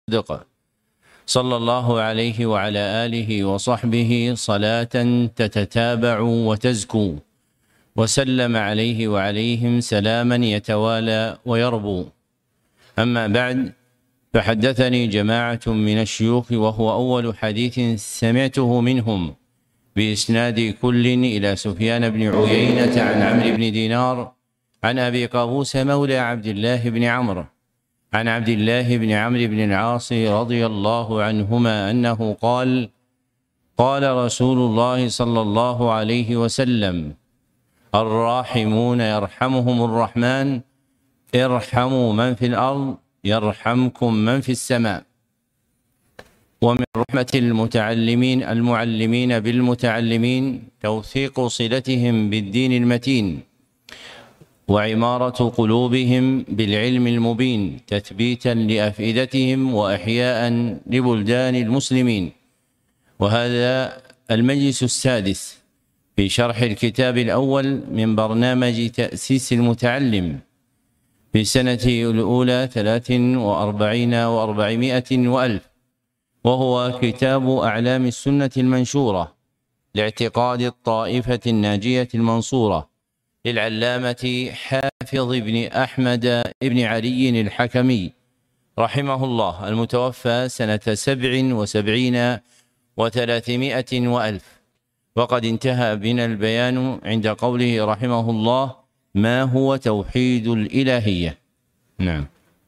صدق صلى الله عليه وعلى آله وصحبه صلاة تتتابع وتزكو، وسلم عليه وعليهم سلاما يتوالى ويربو. أما بعد، فحدثني جماعة من الشيوخ، وهو أول حديث سمعته منهم بإسناد كل إلى سفيان بن عيينة عن عمرو بن دينار عن أبي قابوس مولى عبد الله بن عمرو عن عبد الله بن عمرو بن العاص رضي الله عنهما أنه قال: قال رسول الله صلى الله عليه وسلم: الراحمون يرحمهم الرحمن، ارحموا من في الأرض يرحمكم من في السماء. ومن رحمة المعلمين بالمتعلمين توثيق صلتهم بالدين المتين، وعمارة قلوبهم بالعلم المبين تثبيتا لأفئدتهم وإحياء لبلدان المسلمين. وهذا المجلس السادس في شرح الكتاب الأول من برنامج تأسيس المتعلم في سنة الأولى 43 و400 وألف، وهو كتاب أعلام السنة المنشورة لاعتقاد الطائفة الناجية المنصورة للعلامة حافظ بن أحمد بن علي الحكمي رحمه الله، المتوفى سنة 77 و300 وألف. وقد انتهى بنا البيان عند قوله رحمه الله: ما هو توحيد الإلهية. نعم.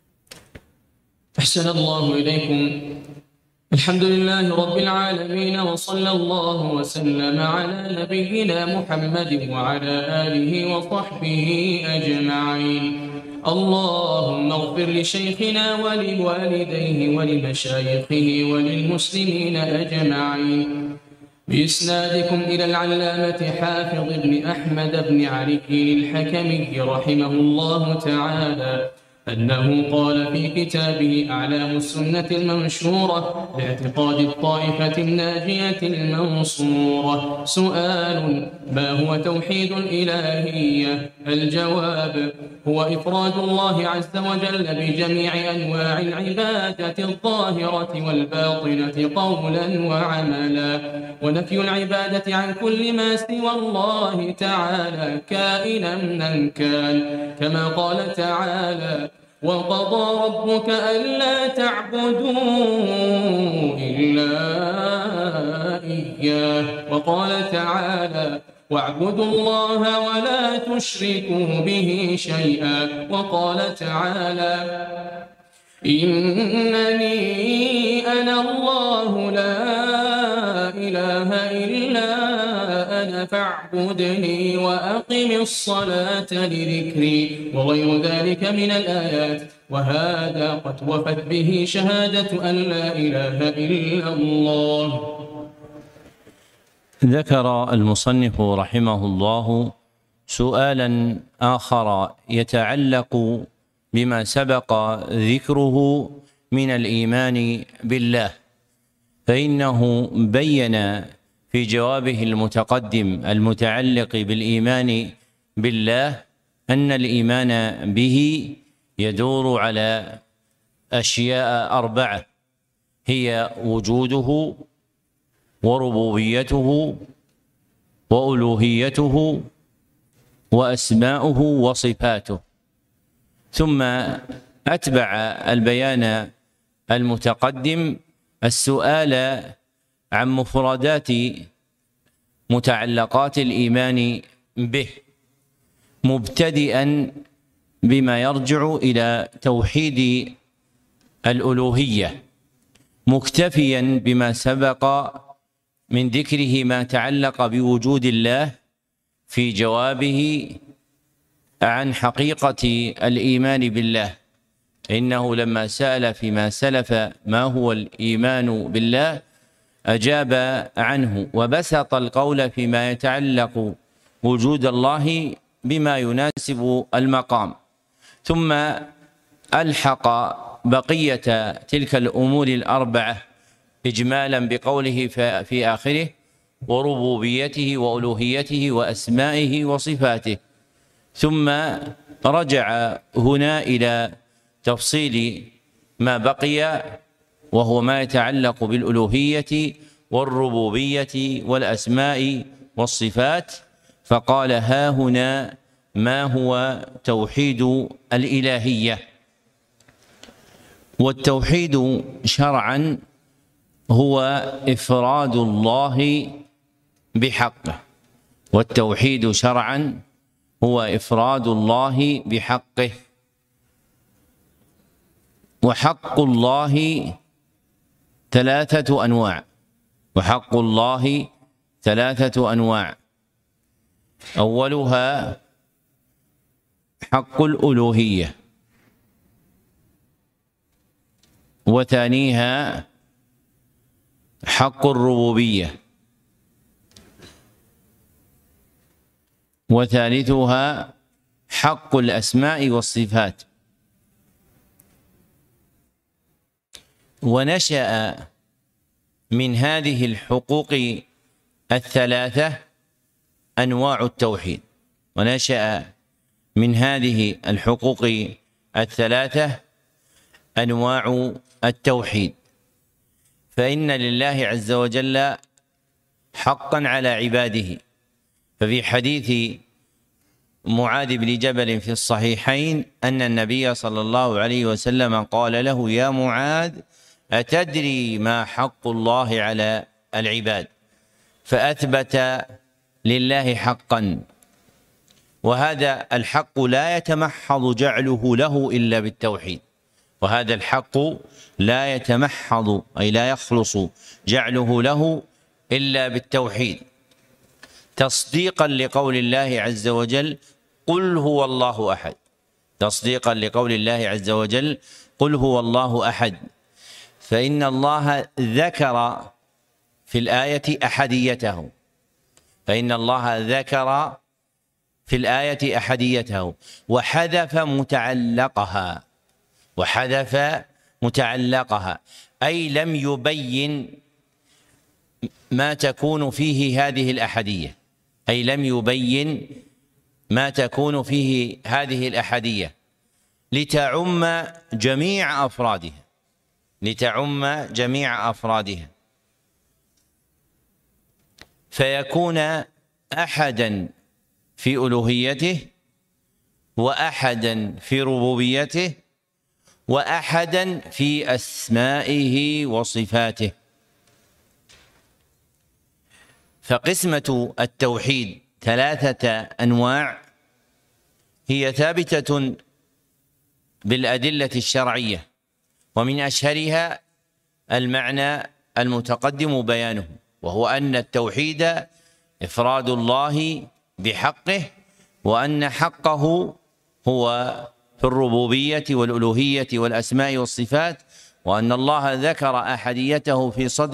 أحسن الله إليكم. الحمد لله رب العالمين، وصلى الله وسلم على نبينا محمد وعلى آله وصحبه أجمعين. اللهم اغفر لشيخنا ولوالديه ولمشايخه وللمسلمين أجمعين. بإسنادكم إلى العلامة حافظ بن أحمد بن علي الحكمي رحمه الله تعالى أنه قال في كتابه أعلام السنة المنشورة لاعتقاد الطائفة الناجية المنصورة: سؤال: ما هو توحيد الإلهية؟ الجواب: هو إفراد الله عز وجل بجميع أنواع العبادة الظاهرة والباطنة قولا وعملا، ونفي العبادة عن كل ما سوى الله تعالى كائنا من كان، كما قال تعالى: وقضى ربك ألا تعبدوا إلا إياه. وقال تعالى: واعبدوا الله ولا تشركوا به شيئا. وقال تعالى: إنني أنا الله لا إله إلا أنا فاعبدني وأقم الصلاة لذكري، وغير ذلك من الآيات. وهذا قد وفت به شهادة أن لا إله إلا الله. ذكر المصنف رحمه الله سؤالا آخر يتعلق بما سبق ذكره من الإيمان بالله، فإنه بين في جوابه المتقدم المتعلق بالإيمان بالله أن الإيمان به يدور على أشياء أربعة، هي وجوده وربوبيته وألوهيته وأسماؤه وصفاته. ثم أتبع البيان المتقدم السؤال عن مفردات متعلقات الإيمان به، مبتدئا بما يرجع إلى توحيد الألوهية، مكتفيا بما سبق من ذكره ما تعلق بوجود الله في جوابه عن حقيقة الإيمان بالله. إنه لما سأل فيما سلف ما هو الإيمان بالله أجاب عنه، وبسط القول فيما يتعلق وجود الله بما يناسب المقام، ثم ألحق بقية تلك الأمور الأربعة إجمالا بقوله في آخره: وربوبيته وألوهيته وأسمائه وصفاته. ثم رجع هنا إلى تفصيل ما بقي وهو ما يتعلق بالألوهية والربوبية والأسماء والصفات. فقال: ها هنا ما هو توحيد الإلهية. والتوحيد شرعا هو إفراد الله بحقه، والتوحيد شرعا هو إفراد الله بحقه. وحق الله ثلاثة أنواع، وحق الله ثلاثة أنواع. أولها حق الألوهية، وثانيها حق الربوبية، وثالثها حق الأسماء والصفات. ونشأ من هذه الحقوق الثلاثة أنواع التوحيد، ونشأ من هذه الحقوق الثلاثة أنواع التوحيد. فإن لله عز وجل حقا على عباده، ففي حديث معاذ بن جبل في الصحيحين أن النبي صلى الله عليه وسلم قال له: يا معاذ، أتدري ما حق الله على العباد؟ فأثبت لله حقا، وهذا الحق لا يتمحض جعله له إلا بالتوحيد، وهذا الحق لا يتمحض أي لا يخلص جعله له إلا بالتوحيد، تصديقا لقول الله عز وجل: قل هو الله أحد. تصديقا لقول الله عز وجل: قل هو الله أحد. فإن الله ذكر في الآية أحديته، فإن الله ذكر في الآية أحديته وحذف متعلقها، وحذف متعلقها أي لم يبين ما تكون فيه هذه الأحدية، أي لم يبين ما تكون فيه هذه الأحدية لتعم جميع أفرادها، لتعم جميع أفرادها، فيكون أحدا في ألوهيته، وأحدا في ربوبيته، وأحدا في أسمائه وصفاته. فقسمة التوحيد ثلاثة أنواع هي ثابتة بالأدلة الشرعية، ومن أشهرها المعنى المتقدم بيانه، وهو أن التوحيد إفراد الله بحقه، وأن حقه هو في الربوبية والألوهية والأسماء والصفات، وأن الله ذكر أحديته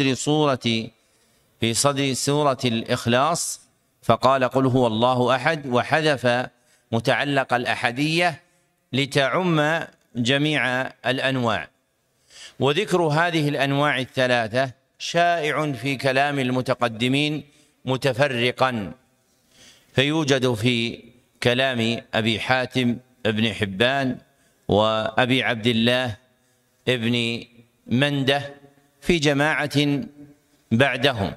في صدر سورة الإخلاص فقال: قل هو الله أحد، وحذف متعلق الأحدية لتعم جميع الأنواع. وذكر هذه الأنواع الثلاثة شائع في كلام المتقدمين متفرقا، فيوجد في كلام أبي حاتم ابن حبان وأبي عبد الله ابن منده في جماعة بعدهم،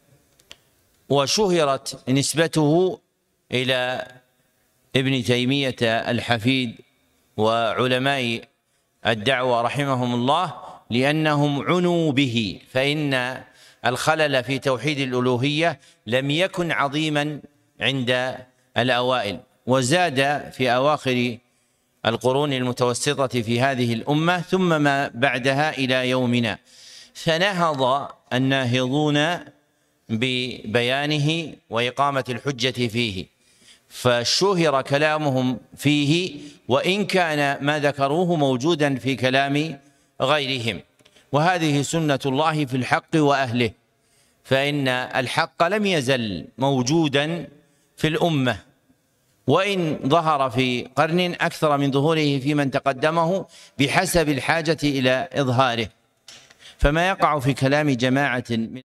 وشهرت نسبته إلى ابن تيمية الحفيد وعلماء الدعوة رحمهم الله، لأنهم عنوا به، فإن الخلل في توحيد الألوهية لم يكن عظيما عند الأوائل، وزاد في أواخر القرون المتوسطة في هذه الأمة ثم ما بعدها إلى يومنا، فنهض الناهضون ببيانه وإقامة الحجة فيه، فشهر كلامهم فيه، وإن كان ما ذكروه موجودا في كلام غيرهم. وهذه سنة الله في الحق وأهله، فإن الحق لم يزل موجودا في الأمة، وإن ظهر في قرن أكثر من ظهوره في من تقدمه بحسب الحاجة إلى إظهاره. فما يقع في كلام جماعة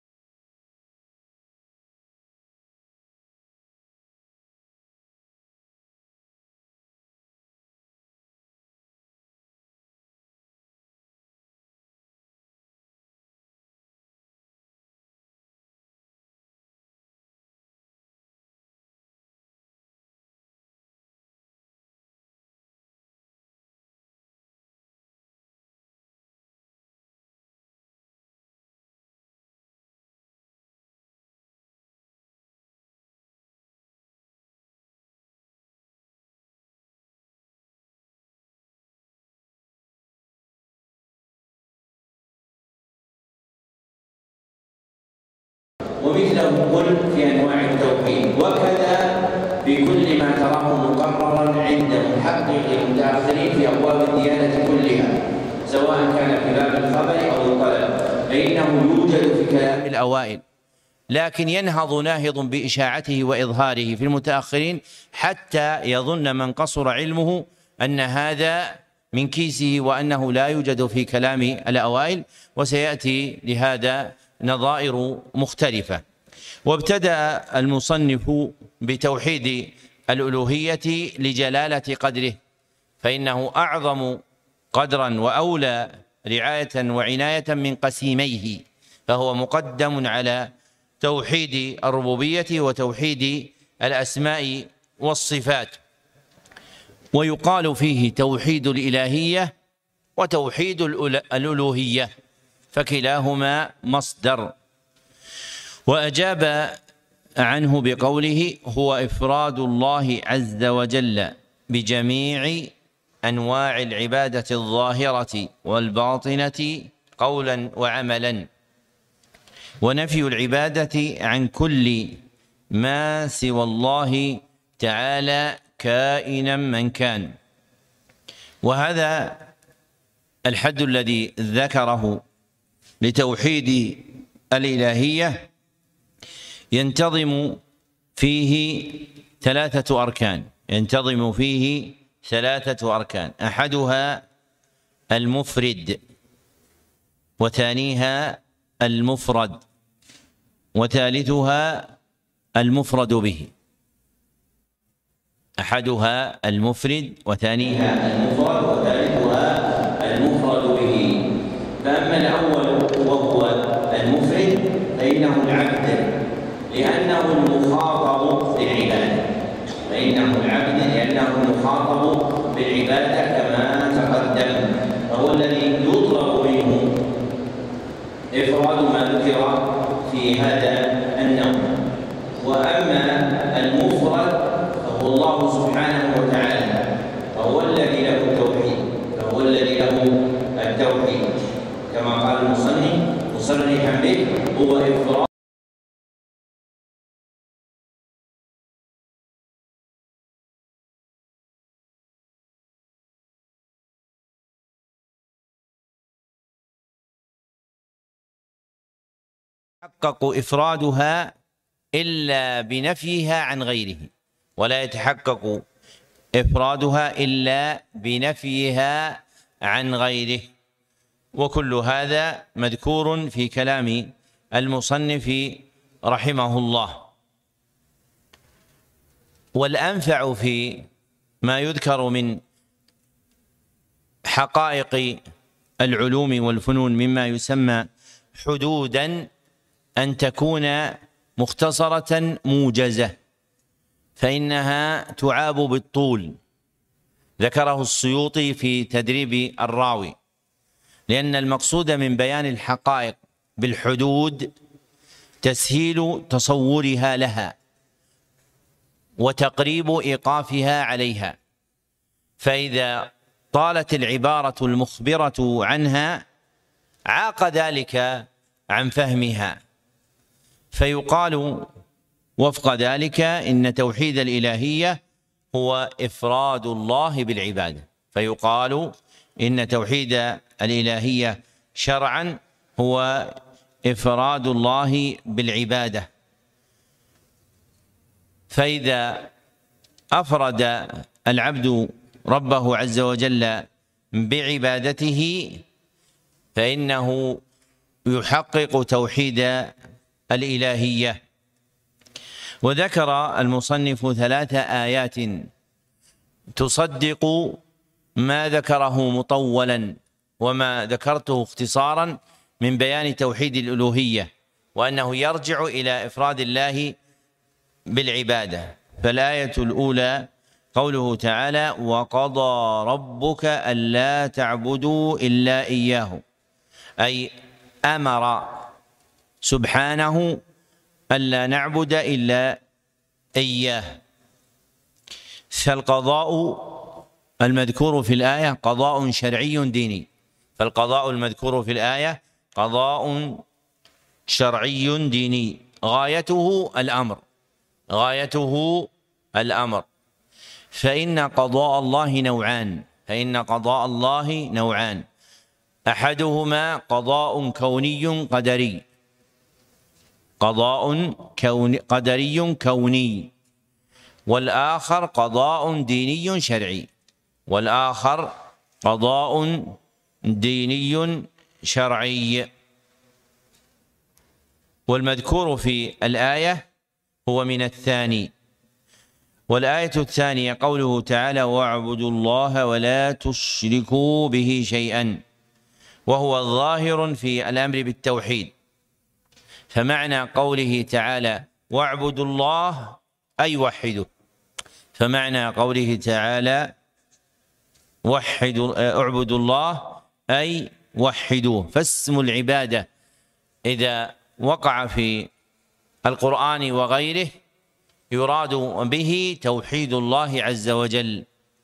ومثله قل في أنواع التوحيد. وكذا بكل ما تراه مقررا عند محقق المتأخرين في أبواب الديانة كلها، سواء كان في باب الخبر أو الطلب، فإنه يوجد في كلام الأوائل، لكن ينهض ناهض بإشاعته وإظهاره في المتأخرين حتى يظن من قصر علمه أن هذا من كيسه وأنه لا يوجد في كلام الأوائل، وسيأتي لهذا نظائر مختلفة. وابتدأ المصنف بتوحيد الألوهية لجلالة قدره، فإنه أعظم قدرا وأولى رعاية وعناية من قسيميه، فهو مقدم على توحيد الربوبية وتوحيد الأسماء والصفات. ويقال فيه توحيد الإلهية وتوحيد الألوهية، فكلاهما مصدر. وأجاب عنه بقوله: هو إفراد الله عز وجل بجميع أنواع العبادة الظاهرة والباطنة قولا وعملا، ونفي العبادة عن كل ما سوى الله تعالى كائنا من كان. وهذا الحد الذي ذكره لتوحيد الإلهية ينتظم فيه ثلاثة أركان، أحدها المفرد، وثانيها المفرد، وثالثها المفرد به. أحدها المفرد، وثانيها المفرد، وثالثها المفرد به. فأما الأول وهو المفرد فإنه العبد لأنه المخاطب بالعبادة كما تقدم، فهو الذي يطلب منه إفراد ما ذكر في هذا النوع. وأما المفرد فهو الله سبحانه وتعالى، فهو الذي له التوحيد، كما قال المصنف مصرحا به: هو إفراد يتحقق إفرادها إلا بنفيها عن غيره، ولا يتحقق إفرادها إلا بنفيها عن غيره. وكل هذا مذكور في كلام المصنف رحمه الله. والأنفع في ما يذكر من حقائق العلوم والفنون مما يسمى حدودا أن تكون مختصرة موجزة، فإنها تعاب بالطول. ذكره السيوطي في تدريب الراوي، لأن المقصود من بيان الحقائق بالحدود تسهيل تصورها لها وتقريب إيقافها عليها، فإذا طالت العبارة المخبرة عنها عاق ذلك عن فهمها، فيقال وفق ذلك إن توحيد الإلهية هو إفراد الله بالعبادة، فيقال إن توحيد الإلهية شرعا هو إفراد الله بالعبادة. فإذا أفرد العبد ربه عز وجل بعبادته فإنه يحقق توحيد الإلهية. وذكر المصنف 3 آيات تصدق ما ذكره مطولا وما ذكرته اختصارا من بيان توحيد الألوهية، وأنه يرجع إلى إفراد الله بالعبادة. فالآية الأولى قوله تعالى: وقضى ربك ألا تعبدوا إلا إياه، أي أمر سبحانه ألا نعبد إلا إياه. فالقضاء المذكور في الآية قضاء شرعي ديني، فالقضاء المذكور في الآية قضاء شرعي ديني، غايته الأمر، فإن قضاء الله نوعان، أحدهما قضاء قدري كوني، والآخر قضاء ديني شرعي. والمذكور في الآية هو من الثاني. والآية الثانية قوله تعالى: واعبدوا الله ولا تشركوا به شيئا، وهو ظاهر في الأمر بالتوحيد. فمعنى قوله تعالى واعبدوا الله أي وحدوا، فمعنى قوله تعالى اعبدوا الله أي وحدوه. فاسم العبادة إذا وقع في القرآن وغيره يراد به توحيد الله عز وجل،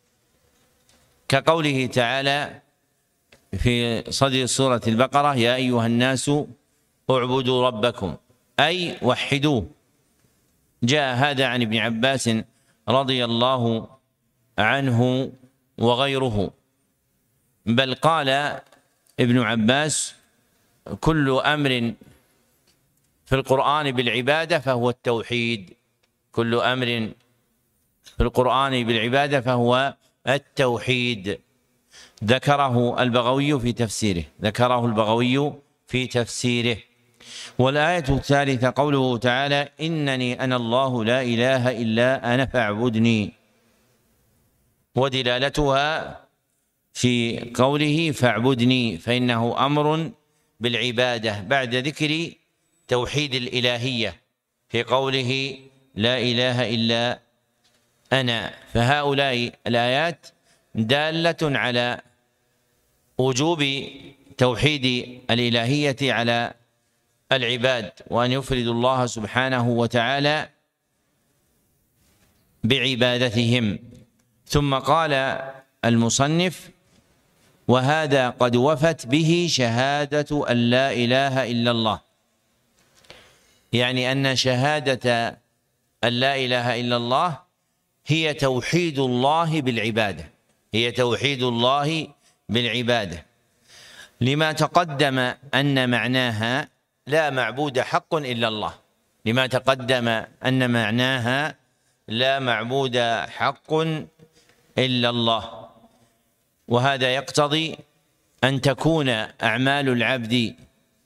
كقوله تعالى في صدر سورة البقرة: يا أيها الناس اعبدوا ربكم أي وحدوه. جاء هذا عن ابن عباس رضي الله عنه وغيره، بل قال ابن عباس: كل أمر في القرآن بالعبادة فهو التوحيد، كل أمر في القرآن بالعبادة فهو التوحيد. ذكره البغوي في تفسيره. والآية الثالثة قوله تعالى: إنني أنا الله لا إله إلا أنا فاعبدني، ودلالتها في قوله فاعبدني فإنه أمر بالعبادة بعد ذكر توحيد الإلهية في قوله لا إله إلا أنا. فهؤلاء الآيات دالة على وجوب توحيد الإلهية على العباد، وأن يفردوا الله سبحانه وتعالى بعبادتهم. ثم قال المصنف: وهذا قد وفت به شهادة أن لا إله إلا الله، يعني أن شهادة أن لا إله إلا الله هي توحيد الله بالعبادة، لما تقدم أن معناها لا معبود حق إلا الله، وهذا يقتضي أن تكون أعمال العبد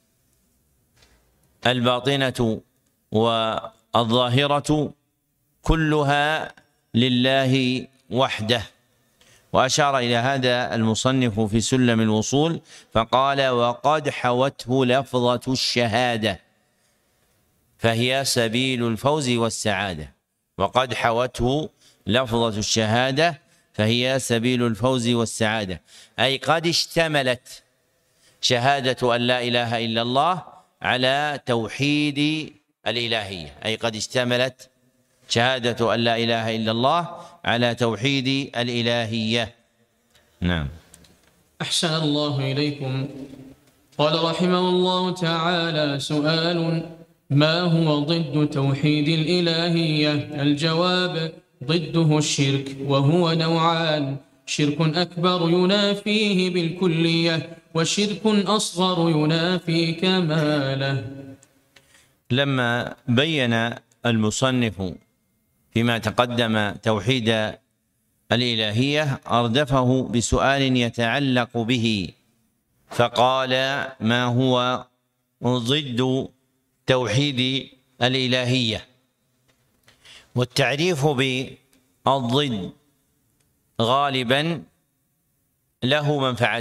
الباطنة والظاهرة كلها لله وحده. وأشار إلى هذا المصنف في سلم الوصول فقال: وقد حوته لفظة الشهادة فهي سبيل الفوز والسعادة. وقد حوته لفظة الشهادة فهي سبيل الفوز والسعادة، أي قد اشتملت شهادة أن لا إله إلا الله على توحيد الإلهية، قد اشتملت شهادة أن لا إله إلا الله على توحيد الإلهية. نعم. أحسن الله إليكم. قال رحمه الله تعالى: سؤال: ما هو ضد توحيد الإلهية؟ الجواب: ضده الشرك، وهو نوعان: شرك أكبر ينافيه بالكلية، وشرك أصغر ينافي كماله. لما بين المصنف فيما تقدم توحيد الإلهية أردفه بسؤال يتعلق به، فقال: ما هو ضد توحيد الإلهية؟ والتعريف بالضد غالبا له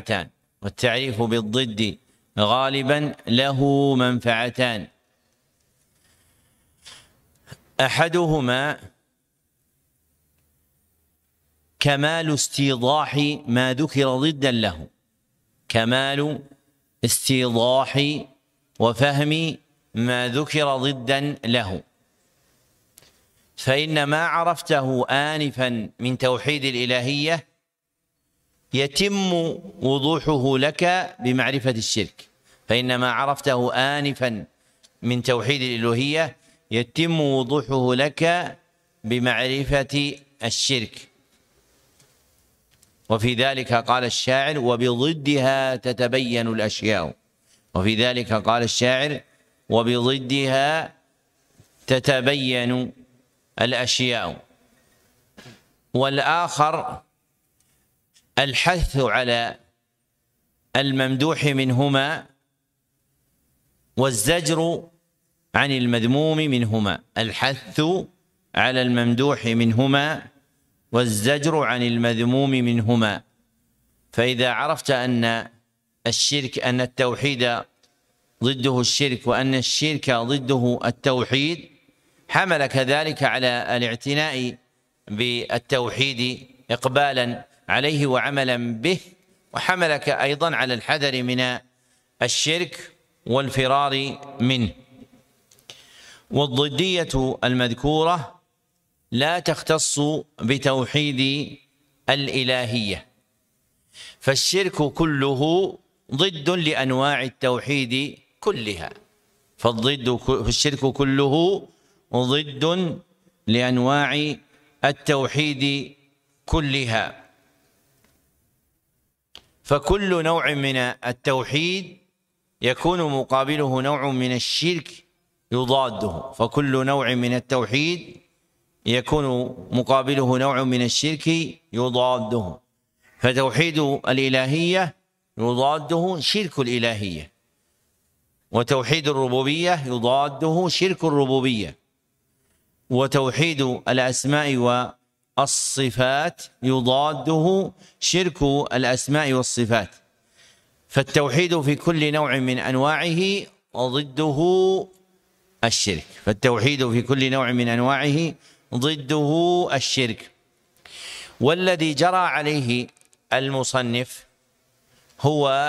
منفعتان، أحدهما كمال استيضاح ما ذكر ضدا له، كمال استيضاح وفهم ما ذكر ضدا له. فإن ما عرفته آنفا من توحيد الإلهية يتم وضوحه لك بمعرفة الشرك، فإن ما عرفته آنفا من توحيد الألوهية يتم وضوحه لك بمعرفة الشرك. وفي ذلك قال الشاعر: وبضدها تتبين الأشياء. وفي ذلك قال الشاعر: وبضدها تتبين الأشياء. والآخر الحث على الممدوح منهما والزجر عن المذموم منهما. الحث على الممدوح منهما والزجر عن المذموم منهما. فإذا عرفت أن التوحيد ضده الشرك وأن الشرك ضده التوحيد حملك ذلك على الاعتناء بالتوحيد إقبالا عليه وعملا به، وحملك أيضا على الحذر من الشرك والفرار منه. والضدية المذكورة لا تختص بتوحيد الإلهية، فالشرك كله ضد لأنواع التوحيد كلها. فالشرك كله ضد لأنواع التوحيد كلها، فكل نوع من التوحيد يكون مقابله نوع من الشرك يضاده. فكل نوع من التوحيد يكون مقابله نوع من الشرك يضاده. فتوحيد الإلهية يضاده شرك الإلهية، وتوحيد الربوبية يضاده شرك الربوبية، وتوحيد الأسماء والصفات يضاده شرك الأسماء والصفات. فالتوحيد في كل نوع من أنواعه ضده الشرك. فالتوحيد في كل نوع من أنواعه ضده الشرك. والذي جرى عليه المصنف هو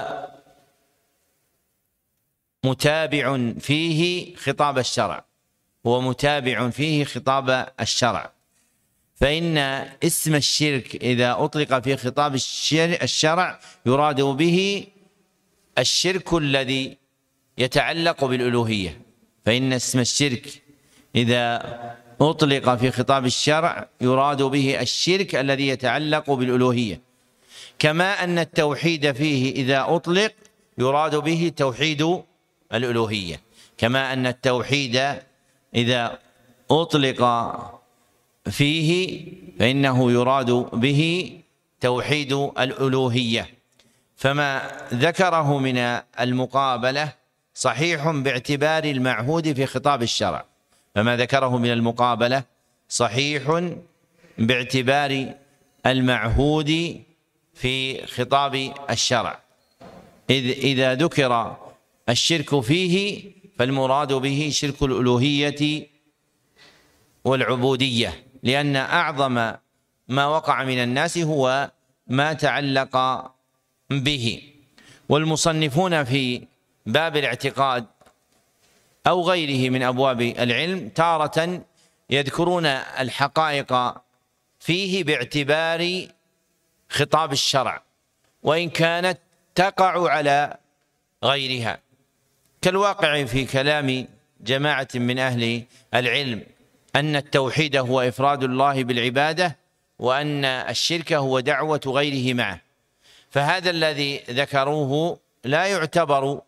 متابع فيه خطاب الشرع، هو متابع فيه خطاب الشرع. فإن اسم الشرك إذا أطلق في خطاب الشرع يراد به الشرك الذي يتعلق بالألوهية. فإن اسم الشرك إذا أطلق في خطاب الشرع يراد به الشرك الذي يتعلق بالألوهية، كما أن التوحيد فيه إذا أطلق يراد به توحيد الألوهية، كما أن التوحيد إذا أطلق فيه فإنه يراد به توحيد الألوهية. فما ذكره من المقابلة صحيح باعتبار المعهود في خطاب الشرع، فما ذكره من المقابلة صحيح باعتبار المعهود في خطاب الشرع. إذا ذكر الشرك فيه فالمراد به شرك الألوهية والعبودية، لأن أعظم ما وقع من الناس هو ما تعلق به. والمصنفون في باب الاعتقاد أو غيره من أبواب العلم تارة يذكرون الحقائق فيه باعتبار خطاب الشرع، وإن كانت تقع على غيرها، كالواقع في كلام جماعة من أهل العلم أن التوحيد هو إفراد الله بالعبادة، وأن الشرك هو دعوة غيره معه. فهذا الذي ذكروه لا يعتبر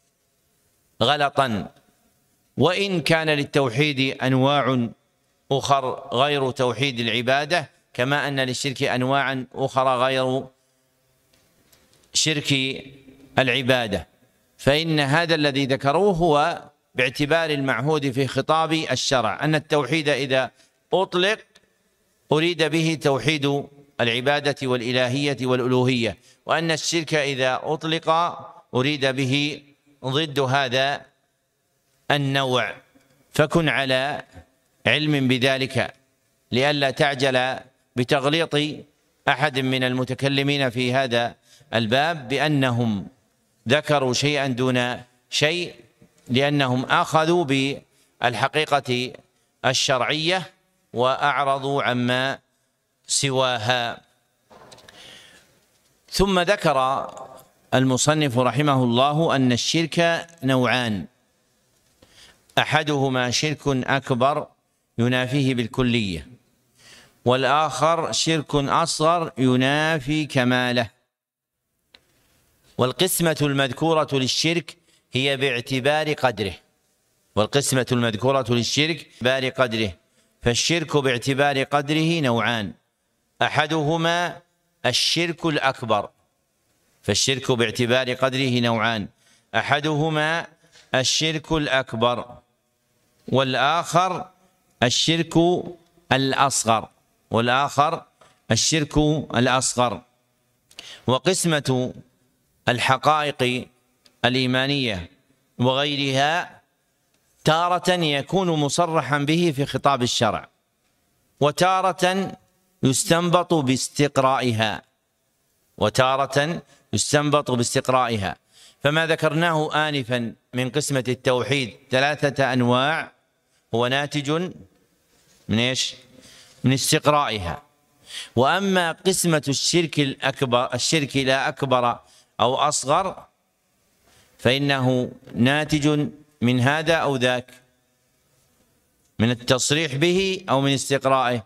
غلطا، وإن كان للتوحيد أنواع أخر غير توحيد العبادة، كما أن للشرك أنواعا أخرى غير شرك العبادة. فإن هذا الذي ذكروه هو باعتبار المعهود في خطاب الشرع، أن التوحيد إذا أطلق أريد به توحيد العبادة والإلهية والألوهية، وأن الشرك إذا أطلق أريد به ضد هذا النوع. فكن على علم بذلك لئلا تعجل بتغليط أحد من المتكلمين في هذا الباب بأنهم ذكروا شيئا دون شيء، لأنهم أخذوا بالحقيقة الشرعية وأعرضوا عما سواها. ثم ذكر المصنف رحمه الله أن الشرك نوعان: أحدهما شرك أكبر ينافيه بالكلية، والآخر شرك أصغر ينافي كماله. والقسمة المذكورة للشرك هي باعتبار قدره، والقسمة المذكورة للشرك باعتبار قدره، فالشرك باعتبار قدره نوعان، أحدهما الشرك الأكبر، فالشرك باعتبار قدره نوعان، أحدهما الشرك الأكبر، والآخر الشرك الأصغر، والآخر الشرك الأصغر. وقسمة الحقائق الإيمانية وغيرها تارة يكون مصرحا به في خطاب الشرع، وتارة يستنبط باستقرائها، وتارة يستنبط باستقرائها. فما ذكرناه آنفا من قسمة التوحيد 3 أنواع هو ناتج من ايش؟ من استقرائها. وأما قسمة الشرك الأكبر، الشرك لا أكبر أو أصغر، فإنه ناتج من هذا أو ذاك، من التصريح به أو من استقرائه.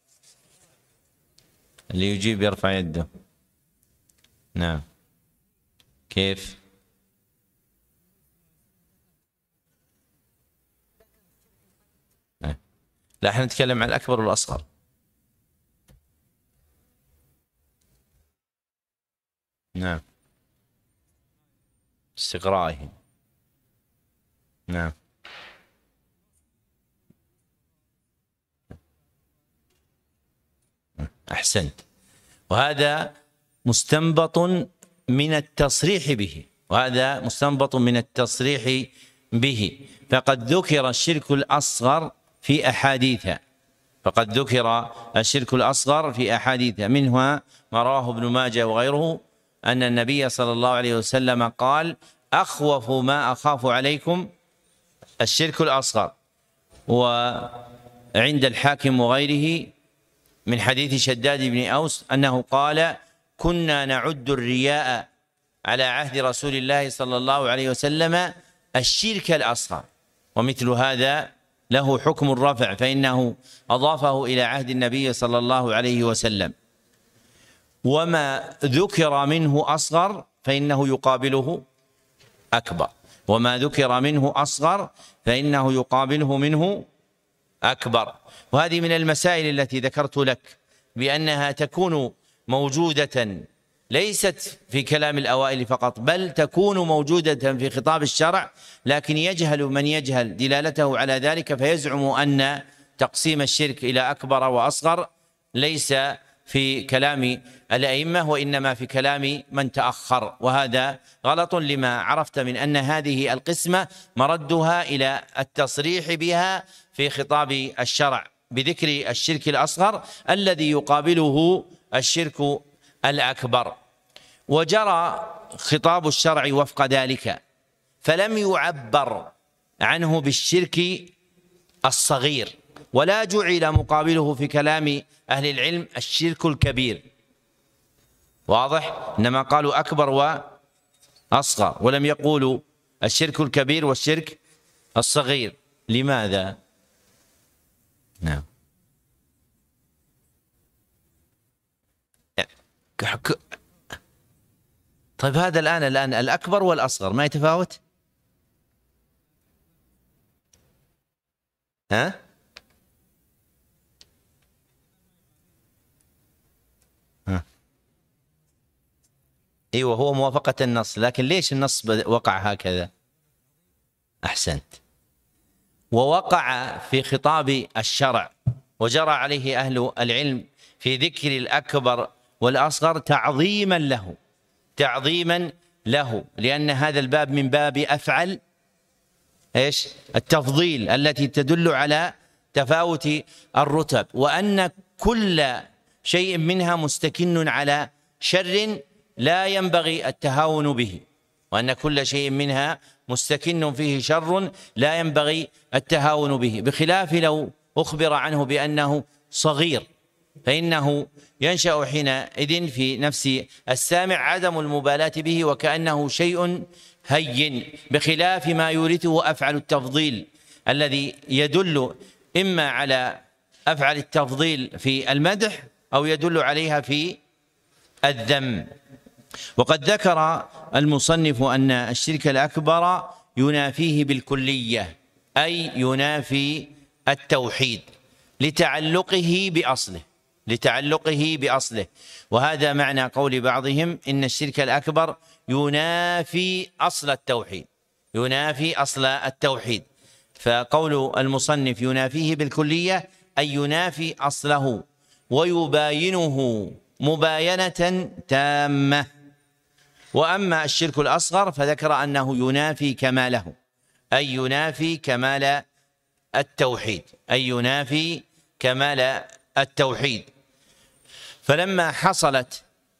اللي يجيب يرفع يده. نعم. كيف؟ لا، احنا نتكلم عن الأكبر والأصغر. نعم. استقرائه. نعم. أحسنت. وهذا مستنبط من التصريح به، وهذا مستنبط من التصريح به. فقد ذكر الشرك الأصغر في أحاديث، فقد ذكر الشرك الأصغر في أحاديث، منها ما رواه ابن ماجه وغيره أن النبي صلى الله عليه وسلم قال: أخوف ما أخاف عليكم الشرك الأصغر. وعند الحاكم وغيره من حديث شداد بن أوس أنه قال: كنا نعد الرياء على عهد رسول الله صلى الله عليه وسلم الشرك الأصغر. ومثل هذا له حكم الرفع، فإنه أضافه إلى عهد النبي صلى الله عليه وسلم. وما ذكر منه أصغر فإنه يقابله أكبر، وما ذكر منه أصغر فإنه يقابله منه أكبر. وهذه من المسائل التي ذكرت لك بأنها تكون موجودة ليست في كلام الأوائل فقط، بل تكون موجودة في خطاب الشرع، لكن يجهل من يجهل دلالته على ذلك، فيزعم أن تقسيم الشرك إلى أكبر وأصغر ليس في كلام الأئمة، وإنما في كلام من تأخر. وهذا غلط لما عرفت من أن هذه القسمة مردها إلى التصريح بها في خطاب الشرع بذكر الشرك الأصغر الذي يقابله الشرك الأكبر. وجرى خطاب الشرع وفق ذلك، فلم يعبر عنه بالشرك الصغير، ولا جعل مقابله في كلام أهل العلم الشرك الكبير. واضح؟ إنما قالوا أكبر وأصغر، ولم يقولوا الشرك الكبير والشرك الصغير. لماذا؟ نعم. طيب هذا الآن الأكبر والأصغر ما يتفاوت؟ ها؟ ايوه، هو موافقة النص، لكن ليش النص وقع هكذا؟ أحسنت. ووقع في خطاب الشرع وجرى عليه أهل العلم في ذكر الأكبر والأصغر تعظيما له، تعظيما له، لأن هذا الباب من باب أفعل ايش؟ التفضيل التي تدل على تفاوت الرتب، وأن كل شيء منها مستكن على شر لا ينبغي التهاون به، وأن كل شيء منها مستكن فيه شر لا ينبغي التهاون به، بخلاف لو أخبر عنه بأنه صغير، فإنه ينشأ حينئذ في نفس السامع عدم المبالاة به وكأنه شيء هين، بخلاف ما يورثه أفعل التفضيل الذي يدل إما على أفعال التفضيل في المدح أو يدل عليها في الذم. وقد ذكر المصنف أن الشرك الأكبر ينافيه بالكلية، أي ينافي التوحيد لتعلقه بأصله. وهذا معنى قول بعضهم إن الشرك الأكبر ينافي أصل التوحيد، فقول المصنف ينافيه بالكلية أي ينافي أصله ويباينه مباينة تامة. وأما الشرك الأصغر فذكر أنه ينافي كماله، أي ينافي كمال التوحيد. فلما حصلت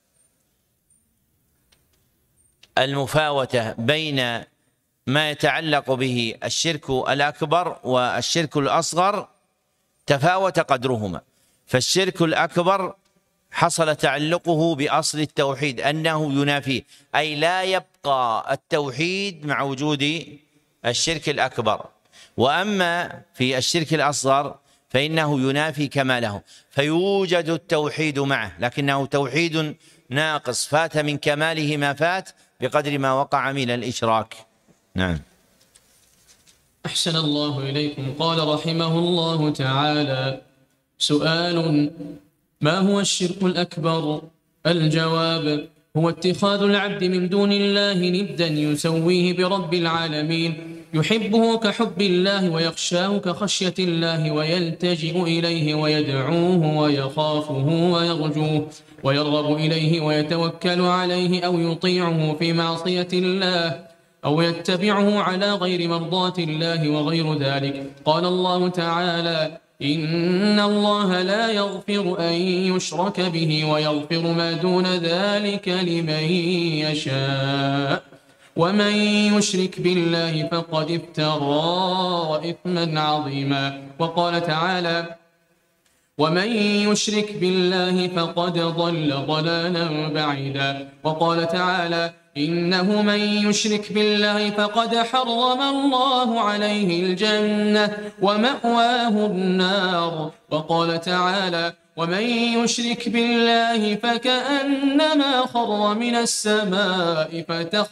المفاوتة بين ما يتعلق به الشرك الأكبر والشرك الأصغر تفاوت قدرهما. فالشرك الأكبر حصل تعلقه بأصل التوحيد أنه ينافيه، أي لا يبقى التوحيد مع وجود الشرك الأكبر. وأما في الشرك الأصغر فإنه ينافي كماله، فيوجد التوحيد معه لكنه توحيد ناقص، فات من كماله ما فات بقدر ما وقع من الإشراك. نعم. أحسن الله إليكم. قال رحمه الله تعالى: سؤال: ما هو الشرك الأكبر؟ الجواب: هو اتخاذ العبد من دون الله ندا يسويه برب العالمين، يحبه كحب الله ويخشاه كخشية الله ويلتجئ إليه ويدعوه ويخافه ويرجوه ويرغب إليه ويتوكل عليه، أو يطيعه في معصية الله أو يتبعه على غير مرضاة الله وغير ذلك. قال الله تعالى: إن الله لا يغفر أن يشرك به ويغفر ما دون ذلك لمن يشاء، ومن يشرك بالله فقد افترى إثما عظيما. وقال تعالى: ومن يشرك بالله فقد ضل ضلالا بعيدا. وقال تعالى: إنه من يشرك بالله فقد حرم الله عليه الجنة ومأواه النار. وقال تعالى: ومن يشرك بالله فكأنما خر من السماء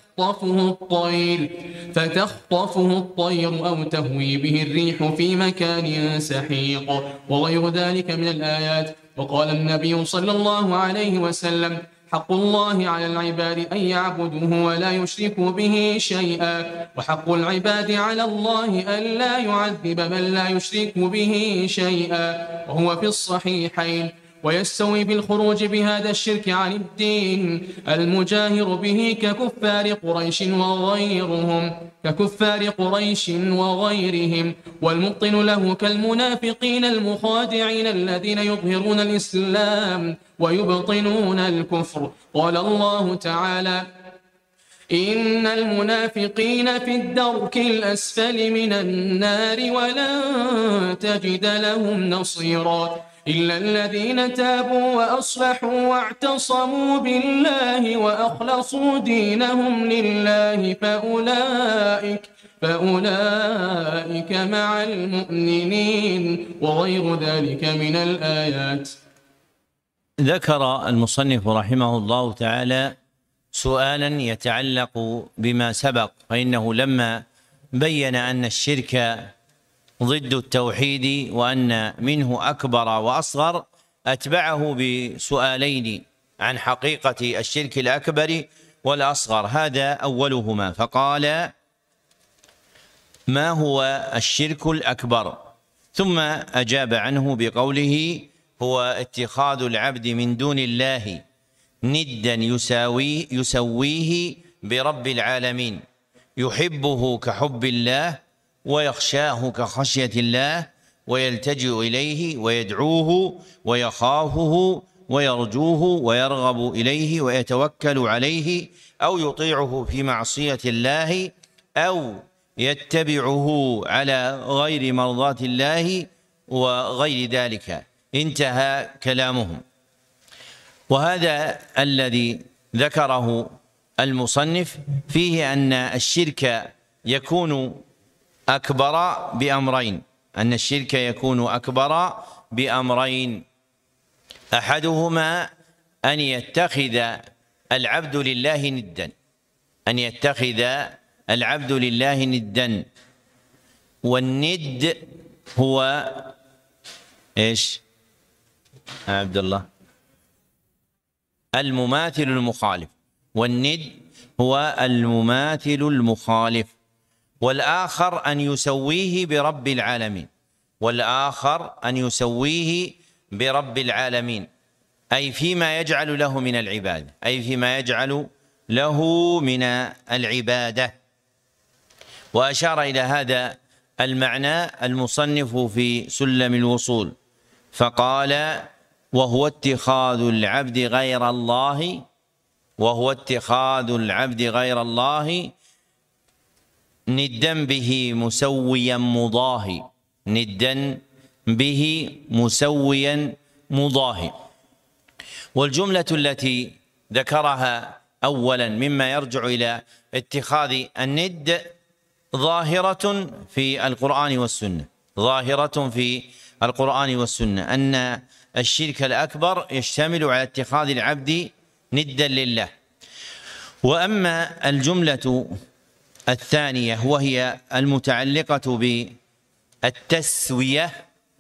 فتخطفه الطير أو تهوي به الريح في مكان سحيق، وغير ذلك من الآيات. وقال النبي صلى الله عليه وسلم: حق الله على العباد أن يعبدوه ولا يشركوا به شيئا، وحق العباد على الله أن لا يعذب من لا يشرك به شيئا، وهو في الصحيحين. ويستوي بالخروج بهذا الشرك عن الدين المجاهر به ككفار قريش وغيرهم، والمبطن له كالمنافقين المخادعين الذين يظهرون الإسلام ويبطنون الكفر. قال الله تعالى: إن المنافقين في الدرك الأسفل من النار ولن تجد لهم نصيرا إلا الذين تابوا وأصلحوا واعتصموا بالله وأخلصوا دينهم لله فأولئك مع المؤمنين، وغير ذلك من الآيات. ذكر المصنف رحمه الله تعالى سؤالا يتعلق بما سبق، فإنه لما بين أن الشرك ضد التوحيد وأن منه أكبر وأصغر أتبعه بسؤالين عن حقيقة الشرك الأكبر والأصغر. هذا أولهما، فقال: ما هو الشرك الأكبر؟ ثم أجاب عنه بقوله: هو اتخاذ العبد من دون الله ندا يسويه برب العالمين، يحبه كحب الله ويخشاه كخشية الله ويلتجئ إليه ويدعوه ويخافه ويرجوه ويرغب إليه ويتوكل عليه، أو يطيعه في معصية الله أو يتبعه على غير مرضاة الله وغير ذلك. انتهى كلامهم. وهذا الذي ذكره المصنف فيه أن الشرك يكون أكبر بأمرين، أن الشرك يكون أكبر بأمرين، أحدهما أن يتخذ العبد لله ندا، أن يتخذ العبد لله ندا، والند هو إيش عبد الله؟ المماثل المخالف، والند هو المماثل المخالف. والآخر أن يسويه برب العالمين، والآخر أن يسويه برب العالمين، أي فيما يجعل له من العبادة، أي فيما يجعل له من العبادة. وأشار إلى هذا المعنى المصنف في سلم الوصول فقال: وهو اتخاذ العبد غير الله، وهو اتخاذ العبد غير الله ندا به مسويا مضاهي، ندا به مسويا مضاهي. والجملة التي ذكرها أولا مما يرجع إلى اتخاذ الند ظاهرة في القرآن والسنة، ظاهرة في القرآن والسنة، أن الشرك الأكبر يشتمل على اتخاذ العبد ندا لله. وأما الجملة الثانية وهي المتعلقة بالتسوية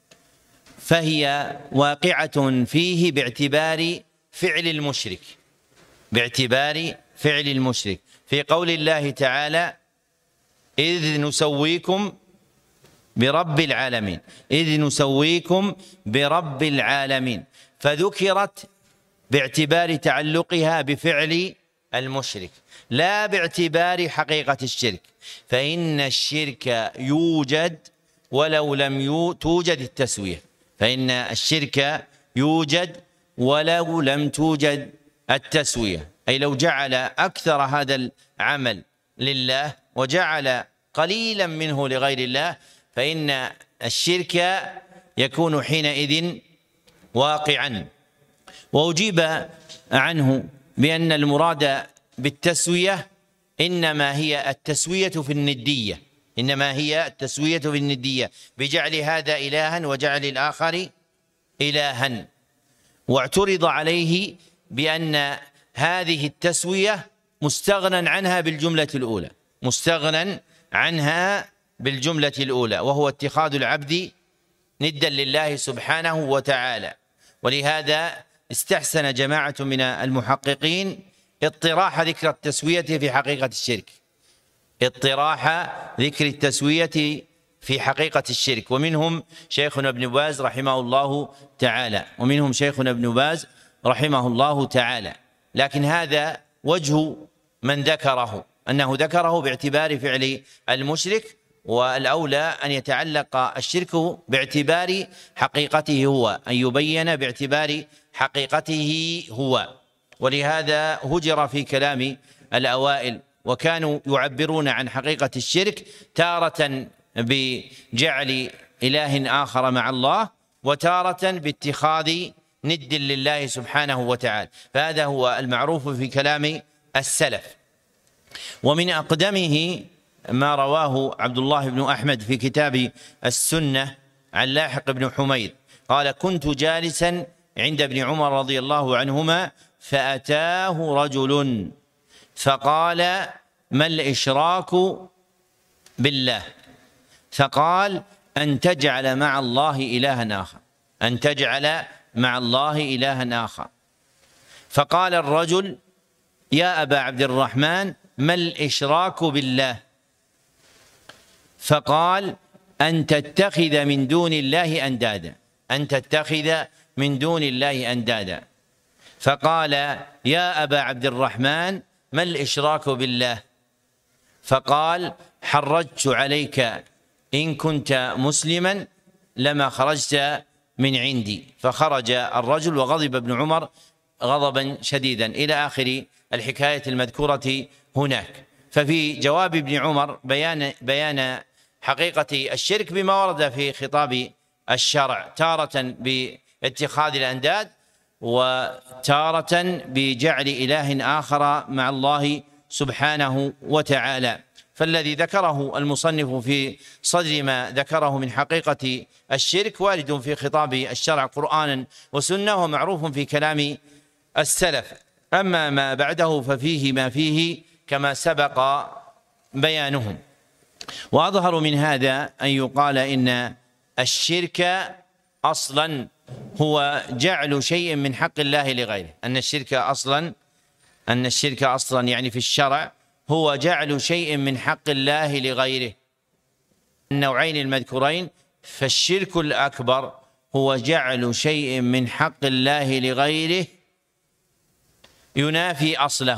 فهي واقعة فيه باعتبار فعل المشرك، باعتبار فعل المشرك، في قول الله تعالى: إذ نسويكم برب العالمين، إذ نسويكم برب العالمين، فذكرت باعتبار تعلقها بفعل المشرك لا باعتبار حقيقة الشرك، فإن الشرك يوجد ولو لم توجد التسوية، فإن الشرك يوجد ولو لم توجد التسوية، أي لو جعل أكثر هذا العمل لله وجعل قليلا منه لغير الله فإن الشرك يكون حينئذ واقعا. وأجيب عنه بأن المراد بالتسوية إنما هي التسوية في الندية، إنما هي التسوية في الندية بجعل هذا إلها وجعل الآخر إلها. واعترض عليه بأن هذه التسوية مستغنى عنها بالجملة الأولى، مستغنى عنها بالجملة الأولى، وهو اتخاذ العبد ندا لله سبحانه وتعالى. ولهذا استحسن جماعة من المحققين اطراح ذكر التسوية في حقيقة الشرك، اطراح ذكر التسوية في حقيقة الشرك، ومنهم شيخنا ابن باز رحمه الله تعالى، ومنهم شيخنا ابن باز رحمه الله تعالى. لكن هذا وجه من ذكره، أنه ذكره باعتبار فعل المشرك، والأولى أن يتعلق الشرك باعتبار حقيقته هو، أن يبين باعتبار حقيقته هو. ولهذا هجر في كلام الأوائل، وكانوا يعبرون عن حقيقة الشرك تارة بجعل إله آخر مع الله، وتارة باتخاذ ند لله سبحانه وتعالى، فهذا هو المعروف في كلام السلف. ومن أقدمه ما رواه عبد الله بن أحمد في كتاب السنة عن لاحق بن حميد قال: كنت جالسا عند ابن عمر رضي الله عنهما فأتاه رجل فقال: ما الإشراك بالله؟ فقال: أن تجعل مع الله إلها آخر، أن تجعل مع الله إلها آخر. فقال الرجل: يا أبا عبد الرحمن ما الإشراك بالله؟ فقال: أن تتخذ من دون الله أندادا، أن تتخذ من دون الله أندادا. فقال: يا أبا عبد الرحمن ما الإشراك بالله؟ فقال: حرجت عليك إن كنت مسلما لما خرجت من عندي. فخرج الرجل وغضب ابن عمر غضبا شديدا إلى آخر الحكاية المذكورة هناك. ففي جواب ابن عمر بيان حقيقة الشرك بما ورد في خطاب الشرع، تارة باتخاذ الأنداد وتارة بجعل إله آخر مع الله سبحانه وتعالى. فالذي ذكره المصنف في صدر ما ذكره من حقيقة الشرك وارد في خطاب الشرع قرآنا وسنة ومعروف في كلام السلف. أما ما بعده ففيه ما فيه كما سبق بيانه. وأظهر من هذا أن يقال إن الشرك أصلا هو جعل شيء من حق الله لغيره، أن الشرك أصلا يعني في الشرع هو جعل شيء من حق الله لغيره. النوعين المذكورين، فالشرك الأكبر هو جعل شيء من حق الله لغيره ينافي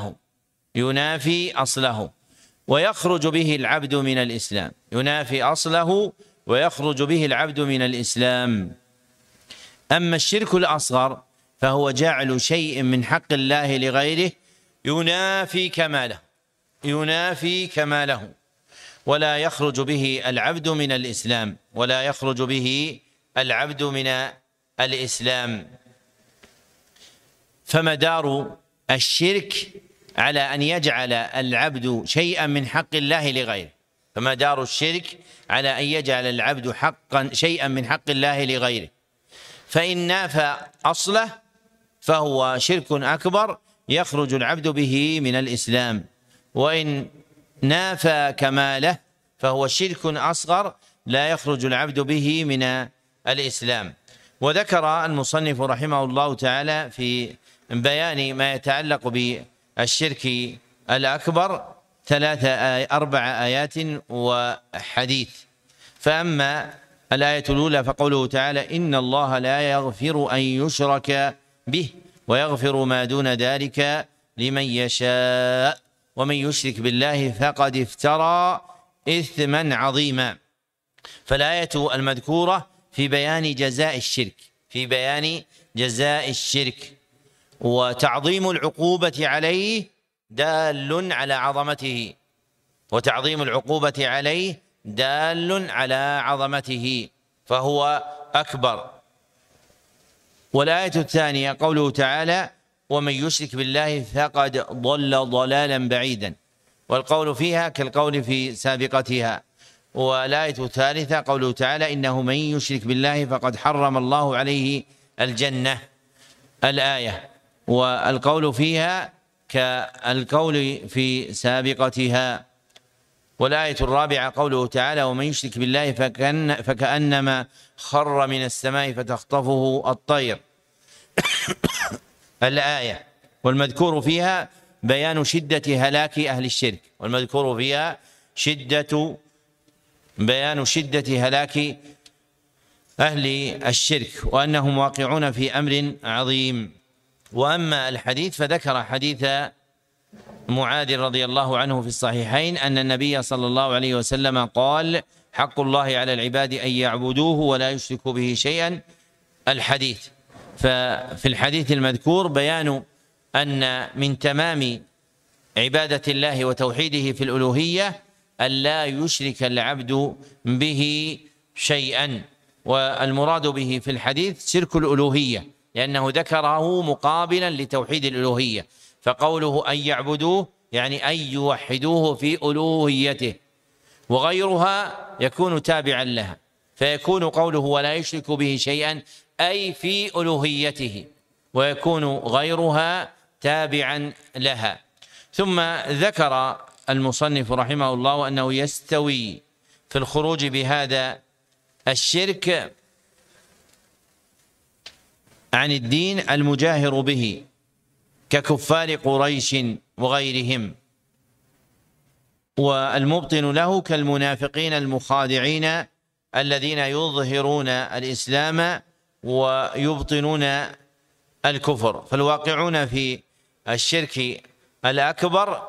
أصله ويخرج به العبد من الإسلام، ينافي أصله ويخرج به العبد من الإسلام. أما الشرك الأصغر فهو جعل شيء من حق الله لغيره ينافي كماله ولا يخرج به العبد من الإسلام. فمدار الشرك على أن يجعل العبد شيئا من حق الله لغيره، شيئا من حق الله لغيره، فإن نافى أصله فهو شرك أكبر يخرج العبد به من الإسلام، وإن نافى كماله فهو شرك أصغر لا يخرج العبد به من الإسلام. وذكر المصنف رحمه الله تعالى في بيان ما يتعلق بالشرك الأكبر 4 آيات وحديث. فأما الآية الأولى فقوله تعالى: إن الله لا يغفر أن يشرك به ويغفر ما دون ذلك لمن يشاء ومن يشرك بالله فقد افترى إثما عظيما. فالآية المذكورة في بيان جزاء الشرك وتعظيم العقوبة عليه دال على عظمته فهو أكبر. والآية الثانية قوله تعالى: ومن يشرك بالله فقد ضل ضلالا بعيدا، والقول فيها كالقول في سابقتها. والآية الثالثة قوله تعالى: إنه من يشرك بالله فقد حرم الله عليه الجنة، الآية، والقول فيها كالقول في سابقتها. والآية الرابعة قوله تعالى: ومن يشرك بالله فكأنما خر من السماء فتخطفه الطير، الآية. والمذكور فيها بيان شدة هلاك أهل الشرك، بيان شدة هلاك أهل الشرك وأنهم واقعون في أمر عظيم. وأما الحديث فذكر حديث معاذ رضي الله عنه في الصحيحين أن النبي صلى الله عليه وسلم قال: حق الله على العباد أن يعبدوه ولا يشركوا به شيئا، الحديث. ففي الحديث المذكور بيان أن من تمام عبادة الله وتوحيده في الألوهية أن لا يشرك العبد به شيئا، والمراد به في الحديث شرك الألوهية، لأنه ذكره مقابلا لتوحيد الألوهية، فقوله أن يعبدوه يعني أن يوحدوه في ألوهيته، وغيرها يكون تابعا لها، فيكون قوله ولا يشرك به شيئا أي في ألوهيته، ويكون غيرها تابعا لها. ثم ذكر المصنف رحمه الله أنه يستوي في الخروج بهذا الشرك عن الدين المجاهر به ككفار قريش وغيرهم، والمبطن له كالمنافقين المخادعين الذين يظهرون الإسلام ويبطنون الكفر. فالواقعون في الشرك الأكبر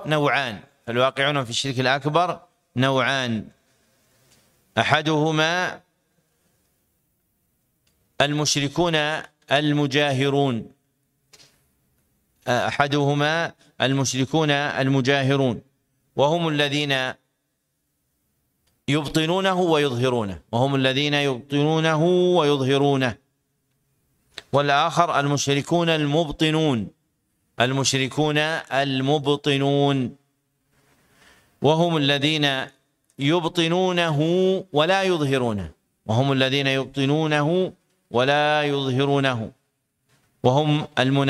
نوعان، أحدهما المشركون المجاهرون وهم الذين يبطنونه ويظهرونه، والآخر المشركون المبطنون. وهم الذين يبطنونه ولا يظهرونه، وهم الذين يبطنونه ولا يظهرونه، وهم